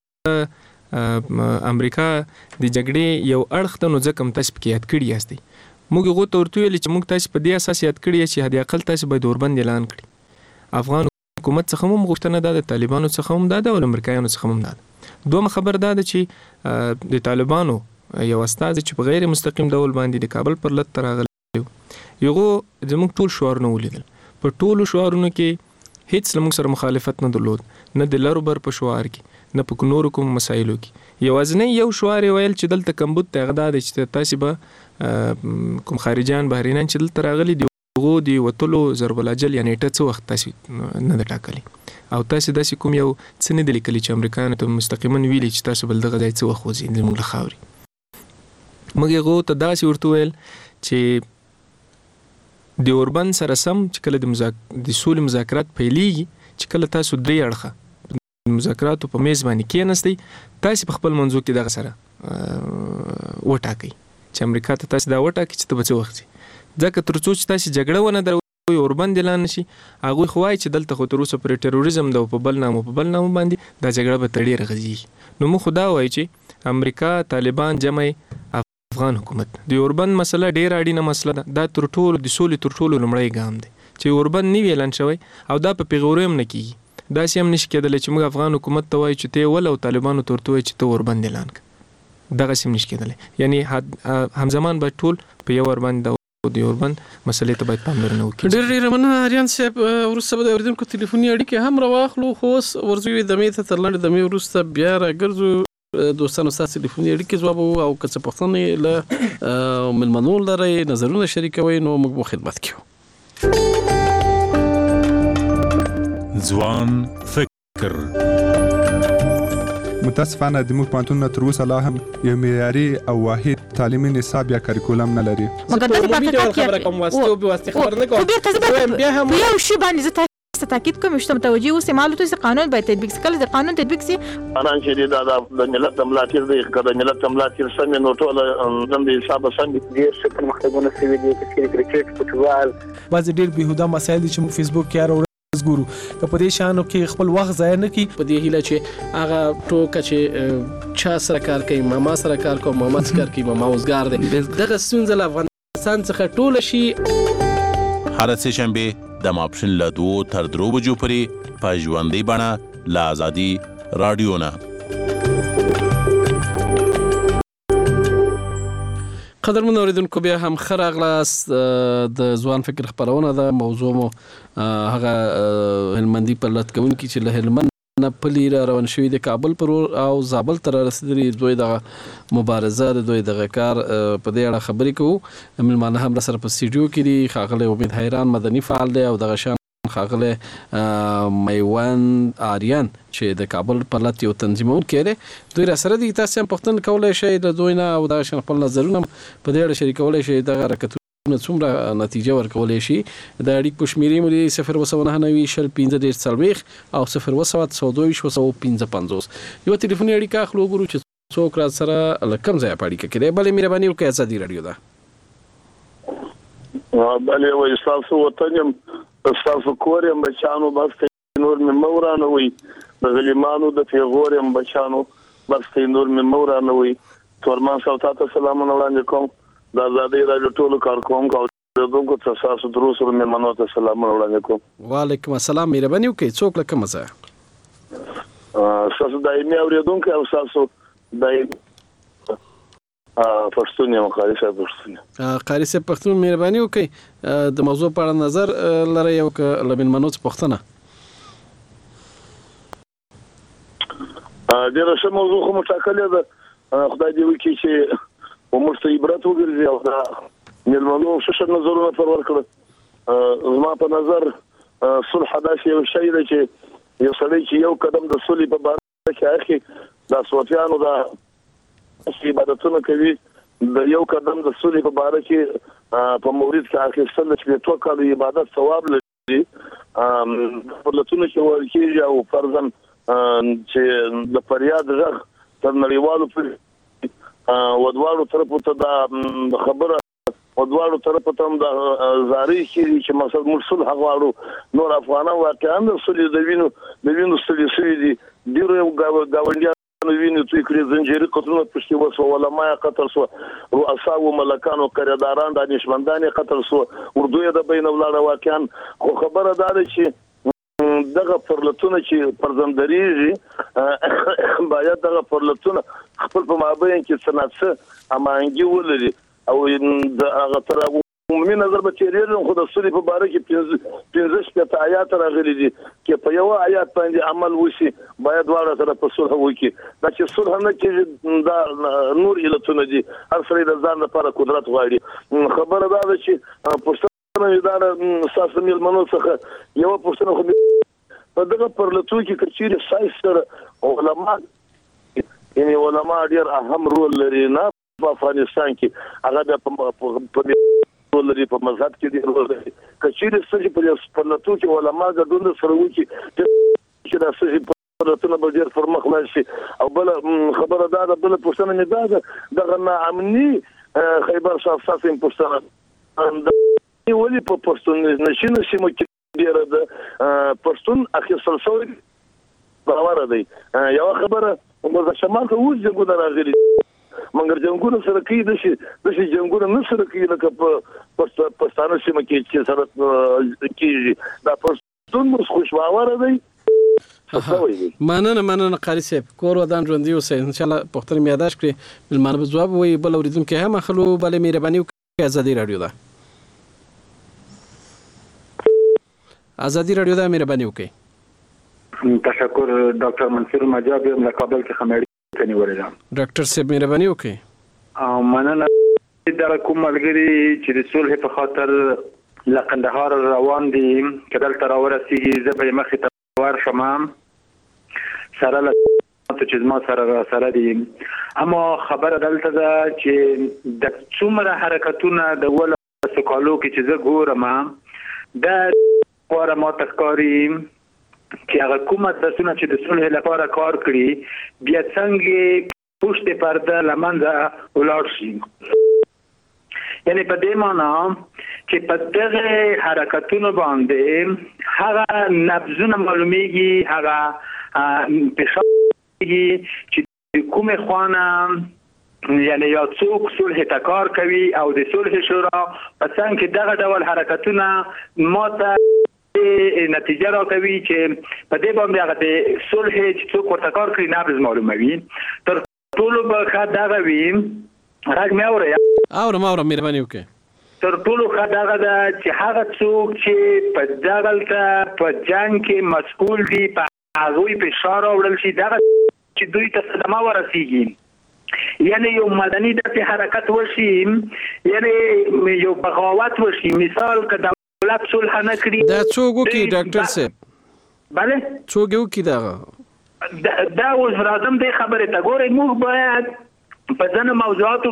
امریکا د جګړې یو اړخ ته نو ځکه هم تاسو پکې یاد کړي یاستئ. موږ هغو ته ورته ویلي چې موږ تاسو په دې اساس یاد کړي چې حد اقل تاسو باید اوربند اعلان کړي. افغان حکومت څخه هم غوښتنه ده د طالبانو څخه هم ده او د امریکایانو څخه هم ده. دوم خبر ده چې د طالبانو یو استازی چې په غیر مستقیم ډول باندې د کابل پر لټ راغلی یغو زموږ ټول شعارونه ولیدل. په ټولو شعارونو کې هیڅ زموږ سره مخالفت نه درلود، نه د لرو بر په شعار کې نه په نورو کوم مسایلو کې. یوازینی یو شعار ویل چې دلته کمبود ته غدا د چې تاسو به کوم خارجيان بهرینان چې دلته راغلي دی غو دی وتلو ضرب الاجل یعنی ټه څه وخت تاسو نه د ټاکلي او تاسو داسې کوم یو څه نه د لیکلي چې امریکایانو ته مستقیما ویلي چې تاسو بل دغه ځای څه وخت وځي زموږ له خاوري. موږ غو ته داسې ورته ویل چې د اوربند سره سم چې کله د مذاک د سولې مذاکرات پیلېږي چې کله تاسو درې اړخه مذاکراتو په میز باندې کېناستئ تاسو په خپل منځو کې دغه سره وټاکئ چې امریکا ته تاسو دا وټاکئ چې ته به څه وخت ځئ. ځکه تر څو چې تاسو جګړه ونه دروي اوربند اعلان نشي هغوی خو وایي چې دلته خو تر اوسه پرې ټروریزم ده او په بل نامو په بل نامو باندې دا جګړه به تر ډېره غځېږي. نو موږ خو دا وایو چې امریکا طالبان جمع افغان حکومت د اوربند مسله ډېره اړینه مسله ده. دا تر ټولو د سولې تر ټولو لومړی ګام دی چې اوربند نه وي اعلان شوی او دا په پیغوري هم نه کېږي. داسې هم نشي کېدلی چې موږ افغان حکومت ته وایو چې ته یې ول او طالبانو ته ورته وایو چې ته اوربند اعلان کړه. دغسې هم نشي کېدلی. یعنې همزمان باید ټول په یو ور باندې د اوربند مسلې ته باید پاملرنه وکړي. ډېر ډېر مننه اریان صاحب. وروسته به د اورېدونکو ټلیفوني اړیکې هم راواخلو، خو اوس ورځو دمې ته تر لنډې دمې وروسته بیا راګرځو. دوستانو ستاسو ټلیفوني اړیکې ځواب او که څه پوښتنې له مېلمنو لرئ، نظرونه شریکوئ، نو موږ به خدمت کوو. ځوان فکر. متاسفانه د موږ پوهنتونونه تر اوسه لا هم یو معیاري او واحد تعلیمي نصاب یا کریکولم نه لري. مګر د پاتې خبره کوم واسطه او به واسطه خبر نه کوم. بیا هم یو شی باندې زه تاسو تاکید کوم چې متوجي اوسئ، معلومات چې قانون باید تطبیق کړي. د قانون تطبیق سي انا چې دا د ملت ملاتړ دی، کله ملت ملاتړ سم نو ټول نن د حساب سم دي چې په مختلفونه سوي دي چې کرکټ، فوټبال، بعض ډېر بهوده مسایل چې موږ فیسبوک کې راو ګورو. که په دې شانو کې خپل وخت ضایع نه کړي، په دې هیله چې هغه ټوکه چې چا سره کار کوي، ماما سره کار کوي، ماما سره کار کوي، ماما اوسګار دی، دغه ستونزه له افغانستان څخه ټوله شي. هر سه شنبه د ماپښین له دوه تر درو بجو پورې په ژوندۍ بڼه له آزادي رادیو نه. قدرمن اوریدونکو، بیا هم ښه راغلاست. د ځوان فکر خپرونه ده. موضوع مو هغه هلمندي پرلط کوونکي چې له هلمند نه پلي را روان شوي د کابل پر او زابل ته رسېدلي، دوی دغه مبارزه د دوی دغه کار په دې اړه خبرې کوو. مېلمانه هم راسره په سټوډیو کې دي. ښاغلی امید حیران مدني فعال دی او دغه شان ښاغلی میوند آریان چې د کابل پرلط یو تنظیمونکی دی، دوی راسره دي. تاسو هم پوښتنه کولی شئ د دوی نه او دغه شان خپل نظرونه په دې اړه شریکولی شئ. دغه حرکتونه څومره نتیجه ورکولی شي. د اړیکو شمیرې مو دي صفر اووه سوه نهه نوي شل پنځه دېرش څلوېښت او صفر اووه سوه څو دویشت اووه سوه پنځه پنځوس. یوه ټلیفوني اړیکه اخلو، وګورو چې څوک راسره له کوم ځایه په اړیکه کې دی. بلې مهرباني وکړئ، ازادي راډیو ده. بلې وایي ستاسو وطن یم، ستاسو کور یم، بچیانو بس نور مې مه ورانوئ. د غلیمانو د پیغور یم بچیانو بس نور مې مه ورانوئ. تورمان صاحب ته سلامونه وړاندې کوم. د آزادۍ راډیو ټولو کارکوونکو او اورېدونکو ته ستاسو درو سره مېلمنو ته سلامونه وړاندې کوم. وعلیکم السلام. مهرباني وکړئ، څوک له کومه ځایه؟ ستاسو دایمي اورېدونکی او ستاسو دایمي پښتون یم، قاري صاحب پښتون. قاري صاحب پښتون، مهرباني وکړئ د موضوع په اړه نظر لرئ او که له مېلمنو څخه پوښتنه. ډېره ښه موضوع خو مو ټاکلې ده. خدای دې وکړي چې موږ ته عبرت وګرځي او د مېلمنو ښه ښه نظرونه پر ورکړه. زما په نظر صلح داسې یو شی دی چې یو سړی چې یو قدم د صلح په باره کې اخلي، د صوفیانو د عبادتونه کوي، د یو قدم د صلح په باره کې په مورید کې اخیستل چې په تو کال عبادت ثواب لري. پرلطونه چې ویل کېږي او فرضاً چې د فریاد غږ تر نړیوالو پورې ودواړو طرفو ته دا خبره ودواړو طرفو ته هم د زارۍ کېږي چې مقصد موږ صلح غواړو. نور افغانان واقعا د صلح د وینو د وینو ستړي شوي دي. ډېرو ګاونډیانو وینې توی کړي، زنجیري قتلونه پکې وسوه، علما یې قتل سوه، رؤسا و ملکان او قریداران دانشمندان یې قتل سوه، اردو یې د بینه ولاړه. واقعا خو خبره دا ده چې دغه پرلطونه چې پرځندرېږي باید دغه پرلطونه خپل په مابین کې څه نه څه امانګي ولري او د هغه تر عمومي نظر به تېرېږم. خو د صلح په باره کې پنځه شپېته آیات راغلي دي چې په یوه آیات باندې عمل وشي باید دواړه طرفه صلح وکړي. دا چې صلح نه کېږي دا نور علتونه دي. هر سړی د ځان لپاره قدرت غواړي. خبره دا ده چې پوښتنه مې دا ده ستاسو مېلمنو څخه یوه پوښتنه خو په دغه پرلطو کې که چیرې ساینس سره علما یعنې علما ډېر اهم رول لري، نه په افغانستان کې هغه بیا په رول لري، په مذهب کې ډېر رول لري. که چیرې څه په پرلطو کې علما ګډون سره وکړي چې دا څه پرلطونه به ډېر پر مخ لاړ شي. او بله خبره دا ده، بله پوښتنه مې دا ده دغه ناامني خیبر شاه ستاسو یم پوښتنه ولې په پښتون نشینو سیمو کې ډېره ده پښتون اخیستل شوی باوره دی. یوه خبره د شمال ته اوس جنګونه راغلي مګر جنګونه سره کوي داسې داسې جنګونه نه سره کوي لکه په پښتانه سیمه کې چې سره کېږي. دا پښتون اوس خوشباوره دی. مننه مننه قاري صاحب، کور ودان ژوندي اوسئ. انشاءالله پوښتنې مې یاداښت کړې، مېلمانه به ځواب ووایي. بل اورېدونکی هم اخلو. بلې مهرباني وکړئ، ازادي راډیو ده. ازادي رادیو د مهرباني وکړئ. تشکر ډاکټر منصور مجاب یم له کابل څخه مېړی کني ورېدم. ډاکټر صاحب مهرباني وکړئ. او مننه د کوم ملګری چې د صلح په خاطر له قندهار روان دي کدل تر ورسیږي زه به مخې ته ورشم سره له چې ما سره سره دي. اما خبره دلته ده چې د څومره حرکتونه د ول سکالو کې چې زه ګورم د قواره ما تخکاری چې هغه کومه درسونه چې د صلح لپاره کار کړي بیا څنګه پشت پرده لمنځه ولاړ شي. یعنی په دې معنا چې په دغه حرکتونو باندې هغه نبضونه معلومیږي هغه پېښېږي چې کومه خوانه یعنی یا څوک صلح ته کار کوي او د صلح شورا په څنګه کې دغه ډول حرکتونه ماته نتیجه را کوي چې په دې باندې هغه د صلح چې څوک ورته کار کوي نبض معلوموي. تر ټولو به ښه دغه وي راګ مې اورئ اورم اورم مهرباني وکړئ. تر ټولو ښه دغه ده چې هغه څوک چې په دغلته په جنګ کې مسؤل دي په هغوی فشار راوړل شي دغه چې دوی ته صدمه ورسیږي یعنی یو مدني داسې حرکت وشي یعنی یو بغاوت وشي مثال که دولت صلح نه کړي دا څوک وکړي ډاکټر صاحب بله څوک وکړي دغه دا اوس راځم دې خبرې ته ګورئ موږ باید په ځینو موضوعاتو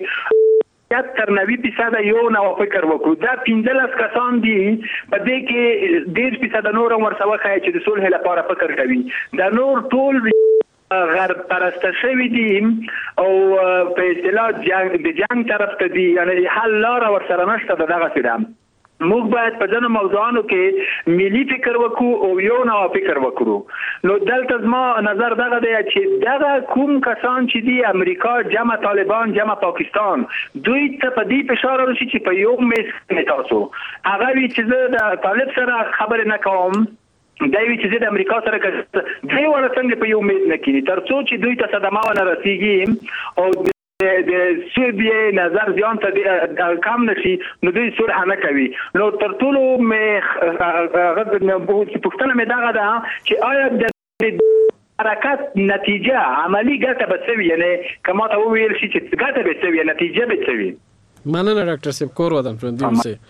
کې تر نوي فیصده یو نوع فکر وکړو. دا پنځلس کسان دي په دې کې ډېر فیصده نور هم ورسره وښایي چې د صلح لپاره فکر کوي. دا نور ټول غرب پرسته شوي دي او په اصطلاح د جنګ طرف ته دي یعنی حل لاره ورسره نشته د دغسې ده. موږ باید په ځینو موضوعانو کې ملي فکر وکړو او یو نوع فکر وکړو. نو دلته زما نظر دغه دی چې دغه کوم کسان چې دي امریکا جمع طالبان جمع پاکستان دوی ته په دې فشار راشي چې په یو میز کې تاسو هغه وی چې زه د طالب سره خبرې نه کوم دا وی چې د امریکا سره دوی ور څنګه په یو میز نه کینی تر څو چې دوی ته صدمه ونه رسیږي او د سوبیا نظر ځان ته کم نشي نو دوی صلح نه کوي. نو تر ټولو مې پوښتنه مې دغه ده چې آیا د حرکت نتیجه عملی ګټه به څه وي یعنی که ما ته وویل شي چې ګټه به څه وي نتیجه به څه وي. مننه ډاکټر صاحب کور ودان ژوندي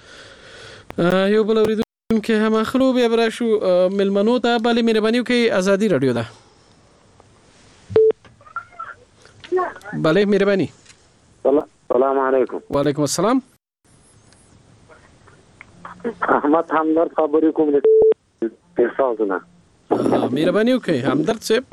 اوسئ. یو بل اورېدونکی هم اخلو بیا به راشو مېلمنو ته. بلې مهرباني وکړئ ازادي راډیو ده. بله مهرباني. سلام علیکم. وعلیکم السلام. احمد همدرد خبرې کوم د احساسونه. مهرباني وکړئ همدرد صاحب.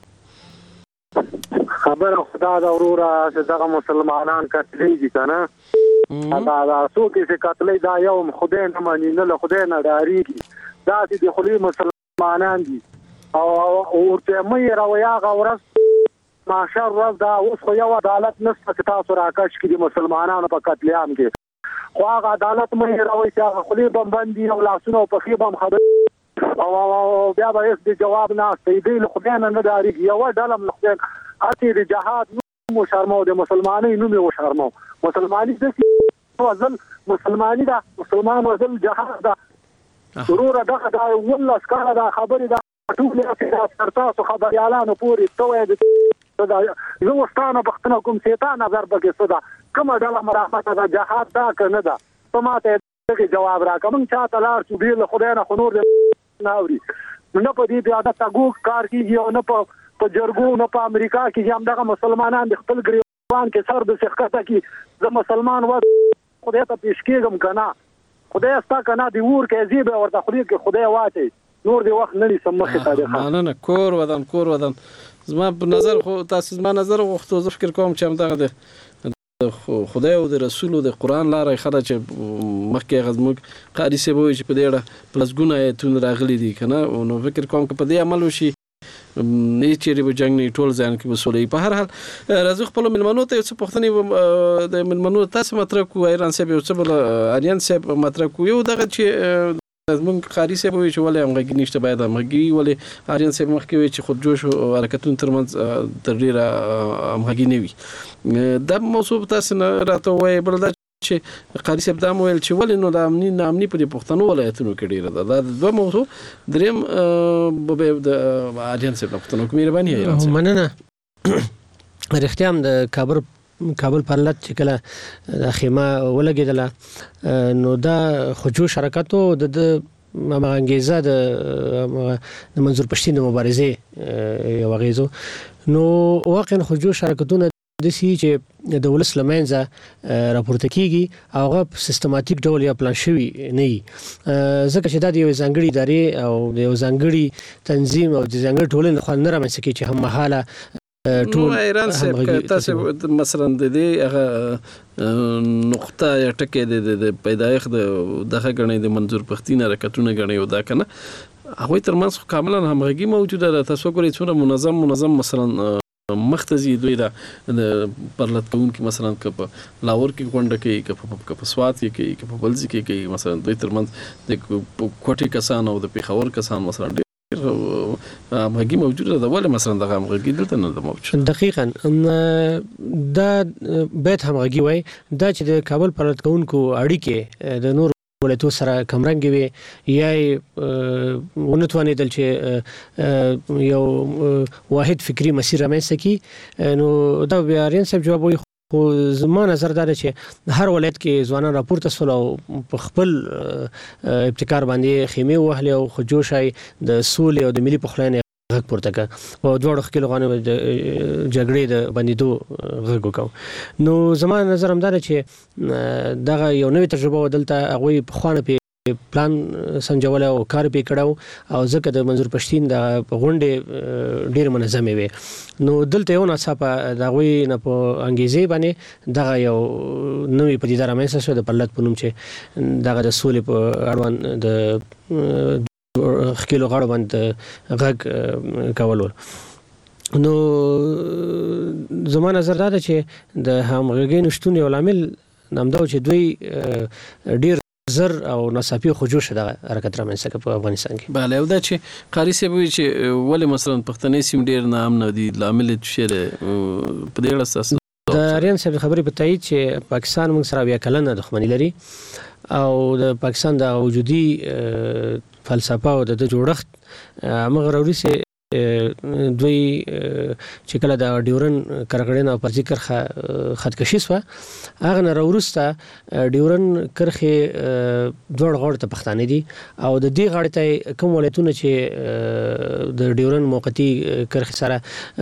خبره خدا دا وروره چې دغه مسلمانان قتلېږي که نه دا دا څوک چې قتلې دا یو خدای نه مني نه له خدای نه ډارېږي داسې د خولې مسلمانان دي او ورته مه هېروئ هغه ورځ معاشر ورځ دا اوس خو یو عدالت نشته چې تاسو راکش کړي د مسلمانانو په قتلیام کې خو هغه عدالت مه هېروئ چې هغه خولې به هم بند دي او لاسونه او پښې به هم خبرې او بیا به هېڅ د جواب ناسته دوی له خدای نه نه ډارېږي یوه ډله هم له خدای هسې د جهاد نوم وشرمو د مسلمانۍ نوم یې وشرمو. مسلماني داسې وزل مسلماني ده مسلمان وزل جهاد ده وروره دغه دا اوولس کاله دا خبرې ده ټولې تر تاسو خبریالانو پورې ته وایې زه وستانه پښتنه کوم شیطان نظر پکې څه ده کومه ډله مرافته ده جهاد ده که نه ده ته ماته دغې جواب راکړه. موږ چاته لاړ شو بې له خدای نه خو نور نه اوري نه په دې بیا د تګوک کار کېږي او نه په په جرګو نه په امریکا کې همدغه مسلمانان د خپل ګریوان کې سر د سخته کې زه مسلمان و خدای ته پیش کېږم که نه خدای ستا که نه د اور کې زی به ورته خولې کې خدای واچوي نور د وخت نه نیسم مخې ته دی. مننه کور ودان کور ودان. زما په نظر خو تاسو زما نظر غوښتو زه فکر کوم چې همدغه د خدای او د رسول او د قرآن لاره ښه ده چې مخکې هغه زموږ قاري صاحب وایي چې په دې اړه په لسګونه ایتونه راغلي دي که نه نو فکر کوم که په دې عمل وشي نه چیرې به جنګ نه ټول ځان کې به سوله وي. په هر حال راځو خپلو مېلمنو ته یو څه پوښتنې د مېلمنو تاسې مطرح کړو ایران صاحب یو څه بله اریان صاحب مطرح کړو. یو دغه چې زموږ قاري صاحب وایي چې ولې همغږي نشته باید همغږي ولې اریان صاحب مخکې وایي چې خودجوش او حرکتونو ترمنځ تر ډېره همغږي نه وي. دا موضوع تاسې نه راته ووایئ. بله دا چې قاری صاحب دا ویل چې ولې نو د امني نامني په پښتنو ولایتونو کې ډیره ده. دا دوه موضوع دریم به د اجنس په پښتنو کې مهرباني هي. مننه. رښتیا هم د کابل کابل پرلط چې کله د خیمه ولګېدله نو دا خجوش حرکتو د انګیزه د منظور پښتین د مبارزې یو غیزو نو واقعا خجوش حرکتونه د سی چې د ولس لمنځه راپورته کیږي هغه په سیستماتیک ډول یا پلان شوی نه وي ځکه چې د یو ځانګړي ادارې او د یو ځانګړي تنظیم او د ځانګړي ټولنې خو نه رامنځته کیږي چې هم مهاله ټول ایران سره تاسو مثلا د دې هغه نقطه یا ټکي د پیدایښت د دغه غنۍ د منظور پښتین حرکتونه غنۍ او دا کنه هغه ترمنځ کاملا همغږي موجوده ده. تاسو ګورئ څومره منظم منظم مثلا مختزي دوی دا پرلط کوونکي مثلا کپ لاور کې غونډه کې کپ کپ سوات کې کې کپ بلځ کې کې مثلا دوی ترمنځ د کوټي کسان او د پیښور کسان مثلا همغږي موجوده ده. ولې مثلا دغه همغږي دلته نه ده موجوده؟ دقیقاً دا بیت همغږي وای دا چې د کابل پرلط کوونکو اړیکې د نور ولایتو سره کمرنګ وي یا ونتوانې دل چې یو واحد فکری مسیر رامنځته کی نو دا بیا ریان صاحب جواب وي. خو زما نظر دا چې هر ولایت کې ځوانان راپورته سول او په خپل ابتکار باندې خیمه وهلې او خجوشای د سولې او د ملي پخلاینې غږ پورته کړ او دوه خلکو غانه جګړې د باندې غږ وکاو. نو زما نظر هم دا چې دغه یو نوې تجربه ودلته هغه په خوانه په پلان سنجول او کار به کړو او ځکه د منظور پښتین د غونډې ډیر منظمې وي نو دلته یو ناڅاپه د غوي نه په انګیزې باندې دغه یو نوې پدیدار مېسه شو د پرلط پونم چې دغه د سولې په اړوند د خکیلو غاړو باندې غږ کول. نو زما نظر دا چې د همغږۍ نشټون یو لامل نامداو چې دوی ډیر زر او ناڅاپي خجوش د حرکت رامنځته په افغانستان کې. بله او دا چې قاری صاحب وی چې ولې مثلا پښتنې سیم ډیر نام نه دي لامل څه دی په دې اړه اساس د ریان صاحب خبرې په تایید چې پاکستان موږ سره بیا کلنه دښمنی لري او د پاکستان د وجودي فلسفه او د جوړښت هغه غوړي سي دوی چې کله د ډیورن کرغړنه پر ذکر خدکشي سو هغه نه وروسته ډیورن کرخه دوړ غوړ ته پښتانه دي او د دې غړ ته کوم ولایتونه چې د ډیورن موقتی کرخه سره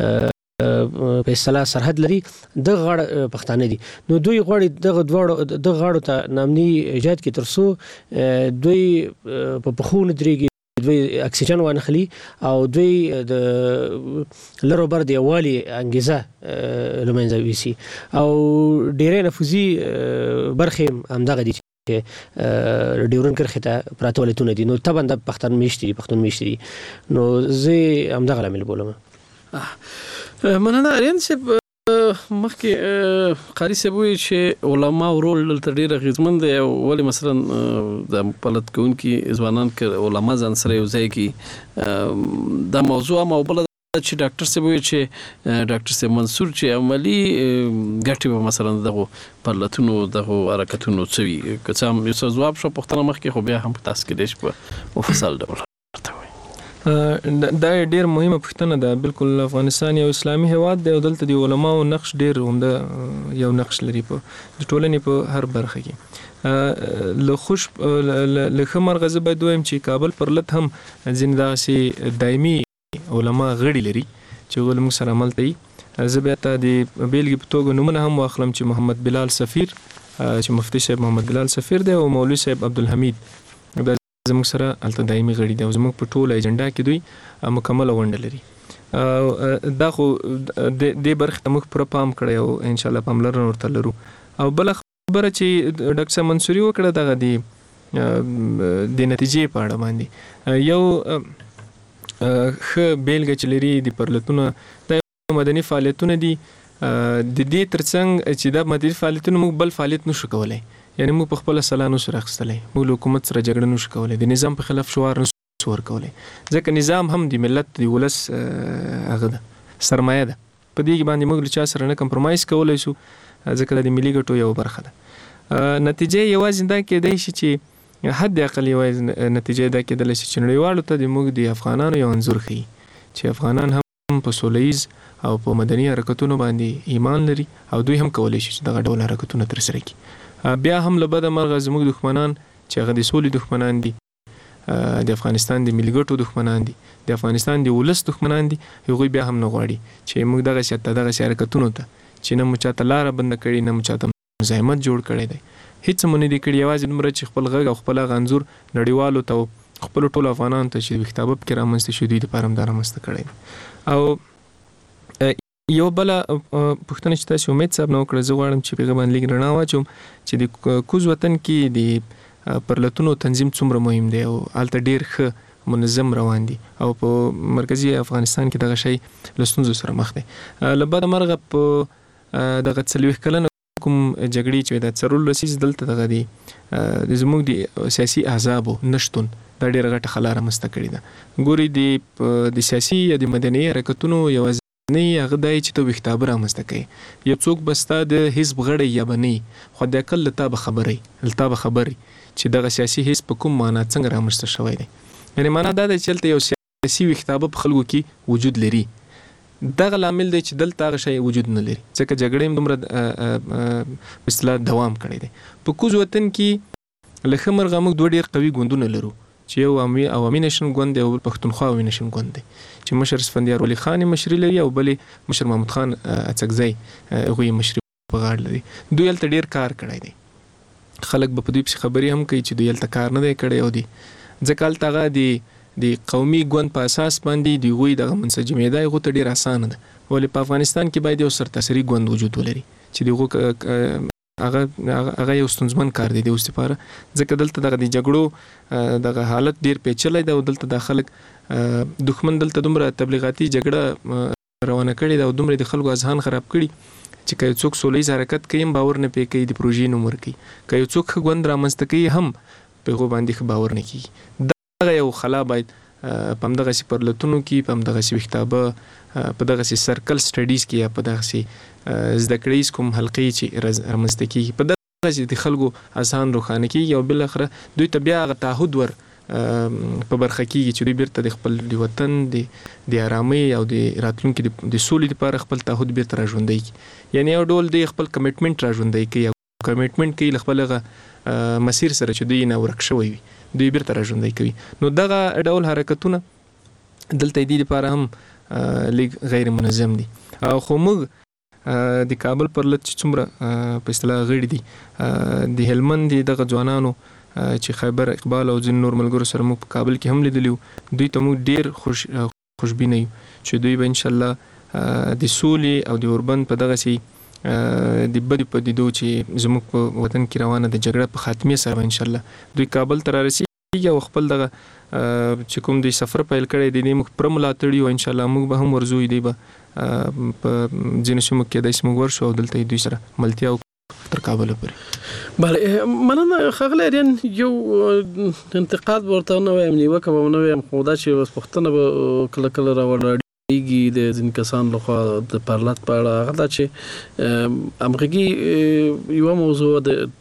په اصطلاح سرحد لري د غړ پښتانه دي. نو دوی غوړي د غوړ د غړو ته نامني ایجاد کې ترسو دوی په پخون درېږي دوی اکسیجن وانخلي او دوی د لرو بر دی والی انګیزه لمنځه ویسي او ډیره نفوذي برخه هم دغه دي چې ډیورن کرخه ته پراتولتونه دي. نو طبعا د پښتون میشتي پښتون میشتي نو زه هم دغه عمل بولم. مننه ریان صاحب مخکې قاری صاحب وی چې علما رول دلته ډیر غیزمن دی ولې مثلا د پلت کوونکی ځوانان ک علما ځان سره یو ځای کی دا موضوع مو بل چې ډاکټر صاحب وی چې ډاکټر صاحب منصور چې عملی ګټي مثلا دغه پلتونو دغه حرکتونو څوي که څه یو څه جواب شو پښتنه مخکې خو بیا هم تاسو کې دیش په مفصل ډول دا ډیر مهمه پوښتنه ده. بالکل افغانستان یو اسلامي هیواد دی او دلته د علماو نقش ډیر عمده یو نقش لري په ټولنې په هر برخه کې. له خوش له خمر غزه باید وایم چې کابل پرلط هم ځین داسې دایمي علما غړي لري چې ولوم سره عمل کوي. زه بیا ته د بیلګې په توګه نومونه هم واخلم چې محمد بلال سفیر چې مفتی صاحب محمد بلال سفیر دی او مولوی صاحب عبدالحمید زموږ سره الته دایمي غړي دي او زموږ په ټوله ایجنډا کې دوی مکمل غونډه لري. دا خو د برخه موږ پر پام کړی او ان شاء الله پاملرنه ورته لرو. او بل خبره چې ډاکټر منصوري وکړه دغه دی د نتیجې په اړه باندې یو خ بیلګه چې لري د پرلتونه د مدني فعالیتونه دي د دې ترڅنګ چې د مدني فعالیتونو موږ بل فعالیت نشو کولای یعنی موږ په خپل سلانو سره اخستلې موږ حکومت سره جګړه نشو کولای د نظام په خلاف شعار نشو ورکولای ځکه نظام هم د ملت د ولس هغه ده سرمایه ده په دې باندې موږ له چا سره نه کمپرمایز کولای شو ځکه د ملي ګټو یو برخه ده. نتیجه یوازې دا کېدای شي چې حد اقل یوازې نتیجه دا کېدلی شي چې نړیوالو ته د موږ د افغانانو یو انځور ښیي چې افغانان هم په سوله او په مدني حرکتونو باندې ایمان لري او دوی هم کولی شي چې دغه ډول حرکتونه ترسره کړي. بیا هم له بده مرغه زموږ دښمنان چې هغه د سولې دښمنان دي، د افغانستان د ملي ګټو دښمنان دي، د افغانستان د ولس دښمنان دي، هغوی بیا هم نه غواړي چې موږ دغسې ته دغسې حرکتونو ته چې نه مو چاته لاره بنده کړې، نه مو چاته مزاحمت جوړ کړی دی، هیڅ مو نه دي کړي. یوازې دومره چې خپل غږ او خپل هغه انځور نړیوالو ته خپلو ټولو افغانانو ته چې ویښتابه پکې رامنځته شي دوی دپاره هم دا رامنځته کړی دی. او یو بله پوښتنه چې تاسې امید صاحب نه وکړه، زه غواړم چې په هغه باندې لږ رڼا واچوم چې د کوز وطن کې د پرلتونو تنظیم څومره مهم دی او هلته ډېر ښه منظم روان دي او په مرکزي افغانستان کې دغه شی له ستونزو سره مخ دی. له بده مرغه په دغه څلوېښت کلنه کوم جګړې چې د څلور لسیز دلته دغه دی زموږ د سیاسي احزابو نشتون دا ډېره غټه خلا رامنځته کړې ده. ګورې د سیاسي یا د مدني حرکتونو یوازینی هغه دی چې ته ویښتابه رامنځته کوې. یو څوک به ستا د حزب غړی یا به نه وي، خو د اقل له تا به خبرئ له تا به خبرئ چې دغه سیاسي حزب په کوم معنا څنګه رامنځته شوی دی. یعنې معنا دا دی چې هلته یو سیاسي ویښتابه په خلکو کې وجود لري. دغه لامل دی چې دلته هغه شی وجود نه لري، ځکه جګړې هم دومره اصطلاح دوام کړی دی. په کوز وطن کې له ښه مرغه موږ دوه ډېر قوي ګوندونه لرو چې یو عوامي نیشن ګوند دی او بل پښتونخوا عوامي نیشن ګوند دی چې مشر اسفندیار ولی خان مشري لري او بل مشر محمود خان اڅکزی هغوی مشري په غاړه لري. دوی هلته ډېر کار کړی دی. خلک به په دوی پسې خبرې هم کوي چې دوی هلته کار نه دی کړی او دی ځکه هلته هغه د د قومي ګوند په اساس باندې د هغوی دغه منسجمېدا هغو ته ډېر اسانه ده. ولې په افغانستان کې باید یو سرتاسري ګوند وجود ولري چې د هغو هغه هغه یو ستونزمن کار دی د اوس لپاره، ځکه دلته دغه د جګړو دغه حالت ډېر پیچلی دی او دلته دا خلک دښمن دلته دومره تبلیغاتي جګړه روانه کړې ده او دومره د خلکو اذهان خراب کړي چې که یو څوک سوله ییز حرکت کوي هم باور نه پرې کوي، د پروژې نوم ورکوي. که یو څوک ښه ګوند رامنځته کوي هم په هغو باندې ښه باور نه کېږي. دغه یو خلا باید په همدغسې پرلتونو کې په همدغسې ویښتابه په دغسې سرکل سټډیز کې یا په دغسې زده کړیز کوم حلقې چې رامنځته کېږي په دغسې د خلکو اذهان روښانه کېږي او بالاخره دوی ته بیا هغه تعهد ور په برخه کېږي چې دوی بیرته د خپل د وطن د ارامۍ او د راتلونکي د سولې لپاره خپل تعهد بیرته راژوندی کړي. یعنې یو ډول د خپل کمیټمنټ راژوندی کوي او کمیټمنټ کوي له خپل هغه مسیر سره چې دوی نه ورک شوی وي دوی بیرته راژوندی کوي. نو دغه ډول حرکتونه دلته دې لپاره هم لږ غیر منظم دي. خو موږ د کابل پرلت چې څومره په اصطلاح غړي دي د هلمند دغه ځوانانو چې خیبر اقبال او ځینو نور ملګرو سره موږ په کابل کې هم لیدلي وو، دوی ته موږ ډېر خوش خوشبینه یو چې دوی به انشاءالله د سولې او د اوربند په دغسې د بدو پدیدو چې زموږ په وطن کې روانه د جګړه په خاتمې سره انشاءالله دوی کابل ته رارسیږي او خپل دغه چې کوم دوی سفر پیل کړی دی موږ پوره ملاتړ یو انشاءالله موږ به هم ورځو دوی به په ځینو سیمو کې داسې موږ ورشو او دلته دوی سره ملتیا تر کابل پورې. بله مننه ښاغلی اریان. یو انتقاد ورته نه وایم نیوکه به نه وایم خو دا چې پوښتنه به کله کله راوړاړېږي د ځینې کسانو لخوا د پرلت په اړه هغه دا چې همغږي یوه موضوع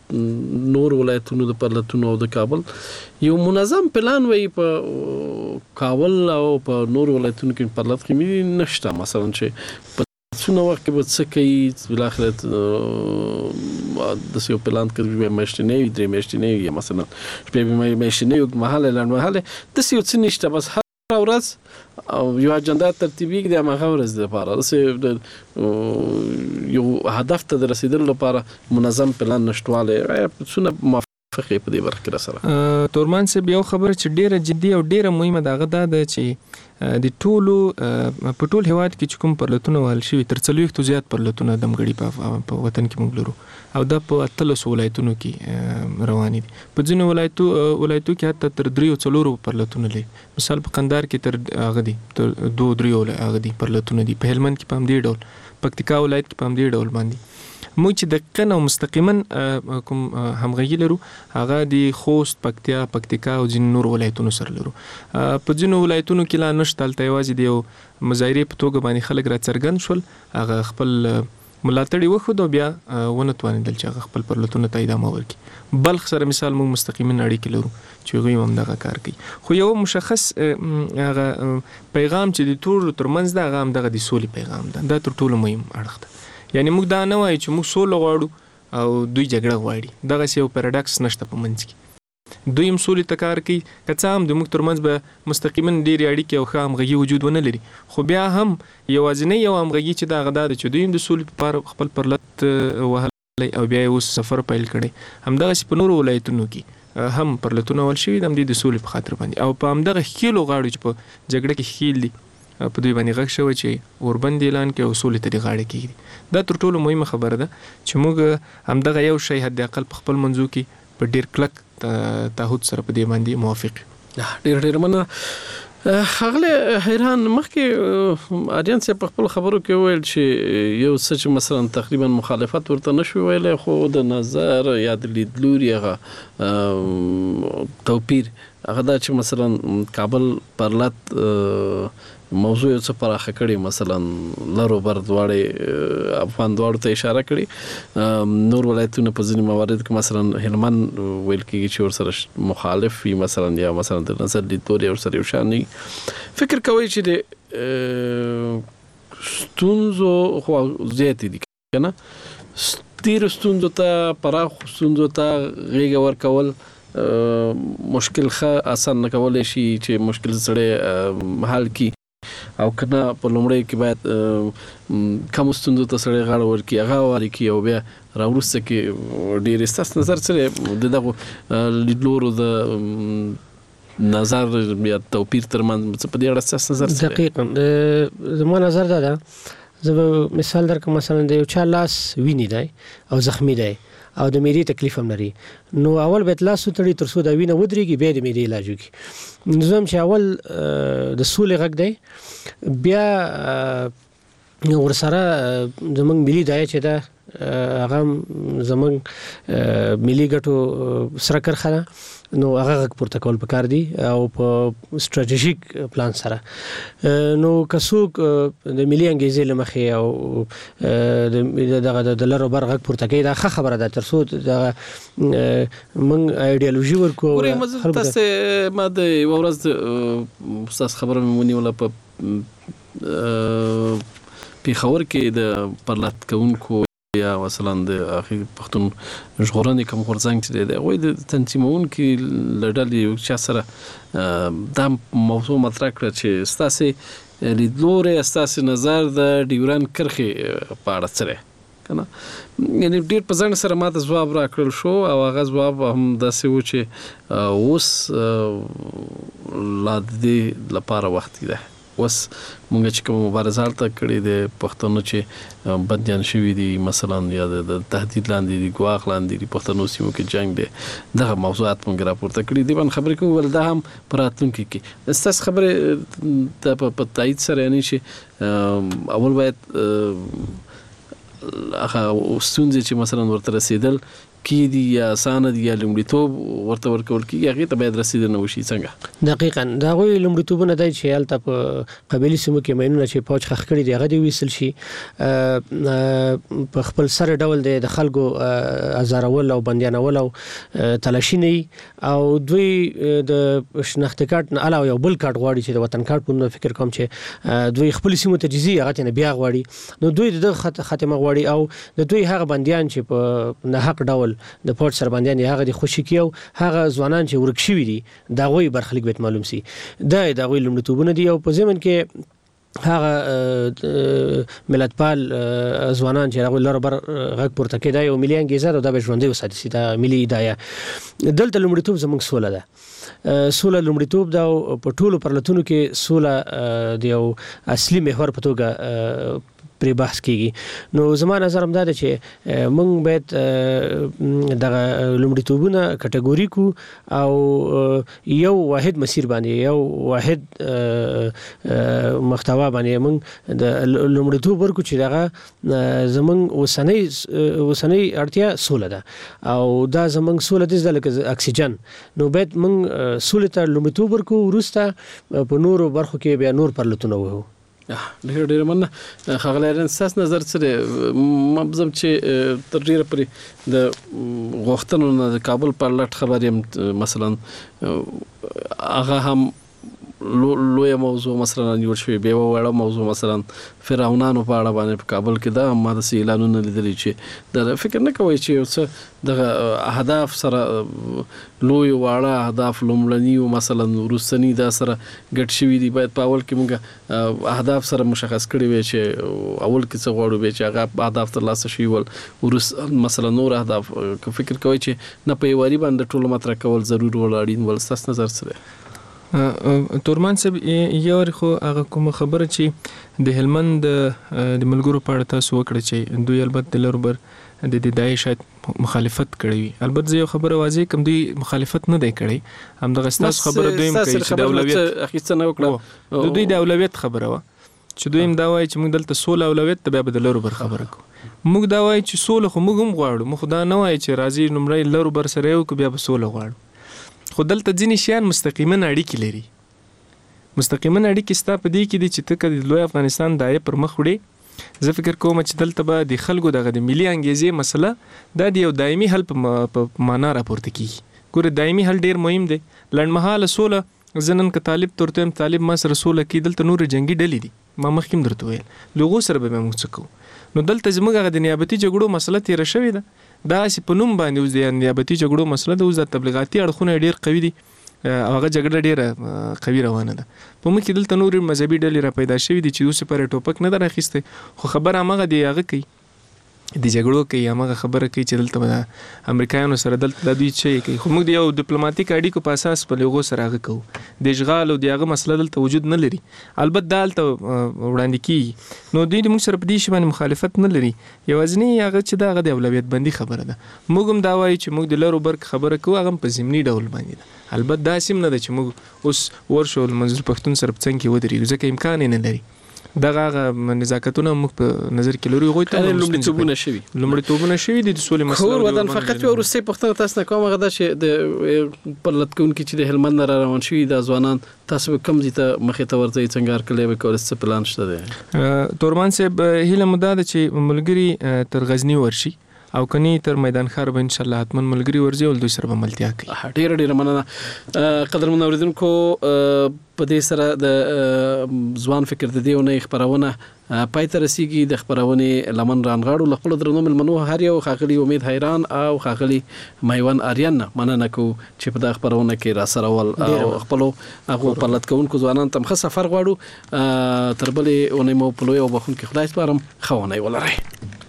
د نور ولایتونو د پرلتونو او د کابل یو منظم پلان وایي په کابل او په نور ولایتونو کې پرلت کې نشته، مثلا چې څونه وخت کې به څه کوي بالاخره داسې یو پلان کوي دوه میاشتې نه وي درې میاشتې نه وي مثلا شپږ میاشتې نه وي اوږدمهاله لنډمهاله داسې یو څه نشته، بس هره ورځ او یو اجنډا ترتیبېږي د هماغه ورځ دپاره داسې یو هدف ته د رسېدلو لپاره منظم پلان نشتوالی څونه موافقې په دې برخه کې راسره. تورمان صاحب یو خبره چې ډېره جدي او ډېره مهمه ده هغه دا ده چې د ټولو په ټول هیواد کې چې کوم پرلتونه وهل شوي تر څلوېښتو زیات پرلتونه دمګړي په وطن کې موږ لرو او دا په اتلسو ولایتونو کې روانې دي. په ځینو ولایتو ولایتو کې حتی تر دریو څلورو پرلتونه لري. مثال په قندهار کې تر هغه دي تر دوه دریو هغه دي پرلتونه دي. په هلمند کې په همدې ډول، پکتیکا ولایت کې په همدې ډول باندې. موږ چې دقیقاً او مستقیما کوم همغږي لرو هغه د خوست، پکتیا، پکتیکا او ځینو نور ولایتونو سره لرو. په ځینو ولایتونو کې لا نشته، هلته یوازې د یو مظاهرې په توګه باندې خلک راڅرګند شول، هغه خپل ملاتړ وخت بیا ونه توانیدل چې هغه خپل پرلتونه ته ادامه ورکړي. بلخ سره مثال موږ مستقیما اړیکې لرو چې هغوی هم دغه کار کوي، خو یو مشخص هغه پیغام چې د ټولو ترمنځ ده هغه هم دغه د سولې پیغام ده. دا تر ټولو مهم اړخ ده. یعنی موږ دا نه وایو چې موږ سوله غواړو او دوی جګړه غواړي، دغسې یو پیراډکس نشته په منځ کې. دوی هم سولې ته کار کوي، که څه هم د موږ ترمنځ به مستقیما ډېرې اړیکې او ښه همغږي وجود ونه لري، خو بیا هم یوازینی یو همغږي چې د هغه دا ده چې دوی هم د سولې لپاره خپل پرلت وهلی او بیا یې اوس سفر پیل کړی. همدغسې په نورو ولایتونو کې هم پرلتونه وهل شوي د همدې د سولې په خاطر باندې، او په همدغه ښکېلو غاړو چې په جګړه کې ښکېل دي په دوی باندې غږ شوی چې اوربند اعلان کړي او سولې ته دې غاړه کېږدي. دا تر ټولو مهمه خبره ده چې موږ همدغه یو شی حد اقل په خپل منځو کې په ډېر کلک تعهد سره په دې باندې موافق. ډېر ډېر مننه. ښاغلی حیران، مخکې اریان صاحب په خپل خبرو کې وویل چې یو څه چې مثلا تقریبا مخالفت ورته نشوي ویلی، خو د نظر یا د لیدلوري هغه توپیر هغه دا چې مثلا کابل پرلت موضوع یو څه پراخه کړي، مثلا لر و بر دواړې افغان دواړو ته اشاره کړي. نور ولایتونه په ځینې مواردو کې مثلا هلمند ویل کېږي چې ورسره مخالف وي، مثلا یا مثلا د نظر لیدلوري ورسره یو شان وي. فکر کوئ چې د ستونزو خو زیاتې دي که نه، تیرو ستونزو ته پراخو ستونزو ته غېږه ورکول مشکل ښه اسان نه کولی شي چې مشکل سړی حل کړي، او کنه په لومړی کې باید کم ستونزو ته سړی غاړه ورکړي، هغه واري کړي، او بیا راوروسته کې ډېر ستاسو نظر څه د دغو لیدلورو د نظر یا توپیر ترمنځ په دې اړه ستاسو نظر څه دی؟ دقیقاً زما نظر دا ده، زه به مثال درکړم، مثلا د یو چا لاس ویني دی او زخمی دی او د معدې تکلیف هم لري، نو اول باید لاس وتړي تر څو دا وینه ودرېږي، بیا د معدې علاج وکړي. نو زه هم چې اول د سولې غږ دی، بیا ورسره زموږ ملي دایه چې ده هغه زموږ ملي ګټو سره کرښه ده، نو هغه غږ پورته کول پکار دي او په ستراتیژیک پلان سره. نو که څوک د ملي انګیزې له مخې او دغه د لر و بر غږ پورته کوي، دا ښه خبره ده، تر څو دغه موږ ایډیالوژي ورکړو. ګورئ، تاسې ما د یوه ورځ ستاسو خبره مې ونیوله په پېښور کې د پرلت کوونکو یا مثلا د اخر پښتون ژغورنې کوم غورځنګ چې دی د هغوی د تنظیمونکي له ډلې یو چا سره دا موضوع مطرح کړه چې ستاسې لیدلوری، ستاسې نظر د ډیورنډ کرښې په اړه څه دی که نه. یعنې ډېر په ځنډ سره ما ته ځواب راکړل شو، او هغه ځواب هم داسې و چې اوس لا د دې لپاره وخت دی. اوس مونږ چې کوم مبارزه هلته کړې د پښتنو چې بندیان شوي دي، مثلا یا د تهدید لاندې دي، ګواښ لاندې دي، پښتنو سیمو کې جنګ دی، دغه موضوعات مونږ راپورته کړي دي. باندې خبرې کوو، ول دا هم په راتلونکي کې ستاسو خبرې ته په تایید سره، یعنې چې اول باید هغه ستونزې چې مثلا ورته رسېدل کی دي یا اسانه دي یا لومړیتوب ورته ورکول کېږي، هغې ته باید رسېدنه وشي. څنګه؟ دقیقاً د هغوی لومړیتوبونه دی چې هلته په قبیلي سیمو کې ماینونه چې پوج ښخ کړي دي هغه دې ویستل شي، په خپل سر ډول د خلکو ازارول او بندیانول او تلاشي نه وي، او دوی د شناختي کارت نه علاوه یو بل کارت غواړي چې د وطن کارت په نوم فکر کوم چې دوی خپل سیمو ته ځي، هغه ته بیا غواړي، نو دوی د خاتمه غواړي، او د دوی هغه بندیان چې په ناحق ډول د پورت سر باندې هغه د خوشي کیو، هغه ځوانان چې ورک شوي دي دا غوي برخلیک بیت معلوم سي، دا د غوي لومړیتوبونه دي. او په ځمن کې هغه ملتپال ځوانان چې هغه لر بر غږ پورته کېدای او ملي انګیزه دا به ژوندۍ وساتي سي، دا ملي دایه دلته لومړیتوب زموږ سوله ده. سوله لومړیتوب دا په ټولو پرلتونو کې سوله د یو اصلي محور په توګه پرې بحث کېږي. نو زما نظر هم دا ده چې موږ باید دغه لومړیتوبونه کټګوریکو او یو واحد مسیر باندې، یو واحد محتوا باندې موږ د لومړیتوب ورکو چې دغه زموږ اوسنۍ اوسنۍ اړتیا سوله ده، او دا زموږ سوله داسې ده لکه اکسیجن. نو باید موږ سولې ته لومړیتوب ورکو، وروسته په نورو برخو کې بیا نور پرلتونه وهو. ډېر ډېر مننه ښاغلی ایرن ستاسو نظر څه دی؟ ما بزم چې تر ډېره پورې د غوښتنو نه د کابل پر لټ خبر یم مثلا هغه هم لویه موضوع مثلا نیول شوې بیا وړه موضوع مثلا فرعونانو په اړه باندې په کابل کې دا ما داسې اعلانونه لیدلي چې دا فکر نه کوئ چې یو څه دغه اهداف سره لوی واړه اهداف لومړني او مثلا وروستني دا سره ګډ شوي دي باید په اول کې موږ اهداف سره مشخص کړي وي چې اول کې څه غواړو بیا چې هغه اهداف ترلاسه شي ول وروست مثلا نور اهداف که فکر کوئ چې نه په یواري باندې ټول مطرح کول ضرور ول اړین ول ستاسو نظر څه دی؟ تورمان صاحب یو خو هغه کوم خبره چې د هلمند د ملګرو په اړه تاسو وکړه چې دوی البته د لربر د دې دای شاید مخالفت کړی وي. البته یو خبره واضح کوم دوی مخالفت نه دی کړی هم دغه ستاسو خبره دویم کوي چې د اولویت اخیستنه وکړه د دوی د اولویت خبره و چې دوی هم دا وایي چې موږ دلته سول اولویت ته بیا به د لربر خبره کوو. موږ دا وایي چې سول خو موږ هم غواړو، موږ دا نه وایي چې راځي نمړی لربر سره یو کو بیا به سول غواړو. خو دلته ځینې شیان مستقیما اړیکې لري. مستقیما اړیکې ستا په دې کې دي چې ته که د لوی افغانستان دایې پر مخ وړې، زه فکر کوم چې دلته به د خلکو دغه د ملي انګیزې مسله دا د یو دایمي حل په معنا راپورته کیږي. ګوره دایمي حل ډیر مهم دی. لنډمهاله سوله زه نن که طالب ته ورته یم طالب ما سره سوله کوي، دلته نور جنګي ډلې دي، ما مخکې هم درته ویل له هغو سره به موږ څه کوو. نو دلته زموږ هغه د نیابتي جګړو مسله تېره شوې ده، داسې په نوم باندې اوس د نیابتي جګړو مسله ده، اوس د تبلیغاتي اړخونه ډېر قوي دي او هغه جګړه ډېره قوي روانه ده. په موږ کې دلته نورې مذهبي ډلې را پیدا شوي دي چې اوس یې پر ټوپک نه ده راخیستی، خو خبره همغه دی هغه کوي د جګړو کوي، همغه خبره کوي چې دلته به د امریکایانو سره دلته دا دوی څه کوي. خو موږ د یو ډیپلوماټیک اړیکو په اساس په هغو سره هغه کوو. د اشغال او د هغه مسله دلته وجود نه لري، البته دا هلته وړاندې کېږي. نو دوی د موږ سره په دې شي باندې مخالفت نه لري، یوازینی هغه چې دا هغه د اولویت بندي خبره ده. موږ هم دا وایو چې موږ د لرو برک خبره کوو، هغه هم په ضمني ډول باندې ده. البته داسې هم نه ده چې موږ اوس ورشو منظور پښتون سره په څنګ کې ودرېږو، ځکه امکان یې نه لري. دغه هغه نزاکتونه موږ په نظر کې لرو. هغوی ته لومړیتوبونه شوي لومړیتوبونه شوي دي د سولې مسله. خو ودان فقط یو وروستۍ پوښتنه تاسو نه کوم، هغه دا چې د پرلط کوونکي چې د هلمند نه را روان شوي دا ځوانان، تاسو به کوم ځای ته مخې ته ورځئ؟ څنګه هرکلی به کولی څه پلان شته دی؟ تورمان صاحب هیله مو دا ده چې ملګري تر غزني ورشي او کني تر میدان ښار به انشاءالله حتما ملګري ورځي او دوی سره به ملتیا کوي. ډېره ډېره مننه قدرمنو اورېدونکو. په دې سره د ځوان فکر د دې اونۍ خپرونه پای ته رسیږي. د خپرونې لمن رانغاړو له خپلو درنو مېلمنو هر یو ښاغلي امید حیران او ښاغلي میوند آریان نه مننه کوو چې په دغه خپرونه کې راسره ول او خپلو هغو پرلط کوونکو ځوانانو ته هم ښه سفر غواړو. تر بلې اونۍ مو په لوی او بخښونکي خدای سپارم. ښه اونۍ ولرئ.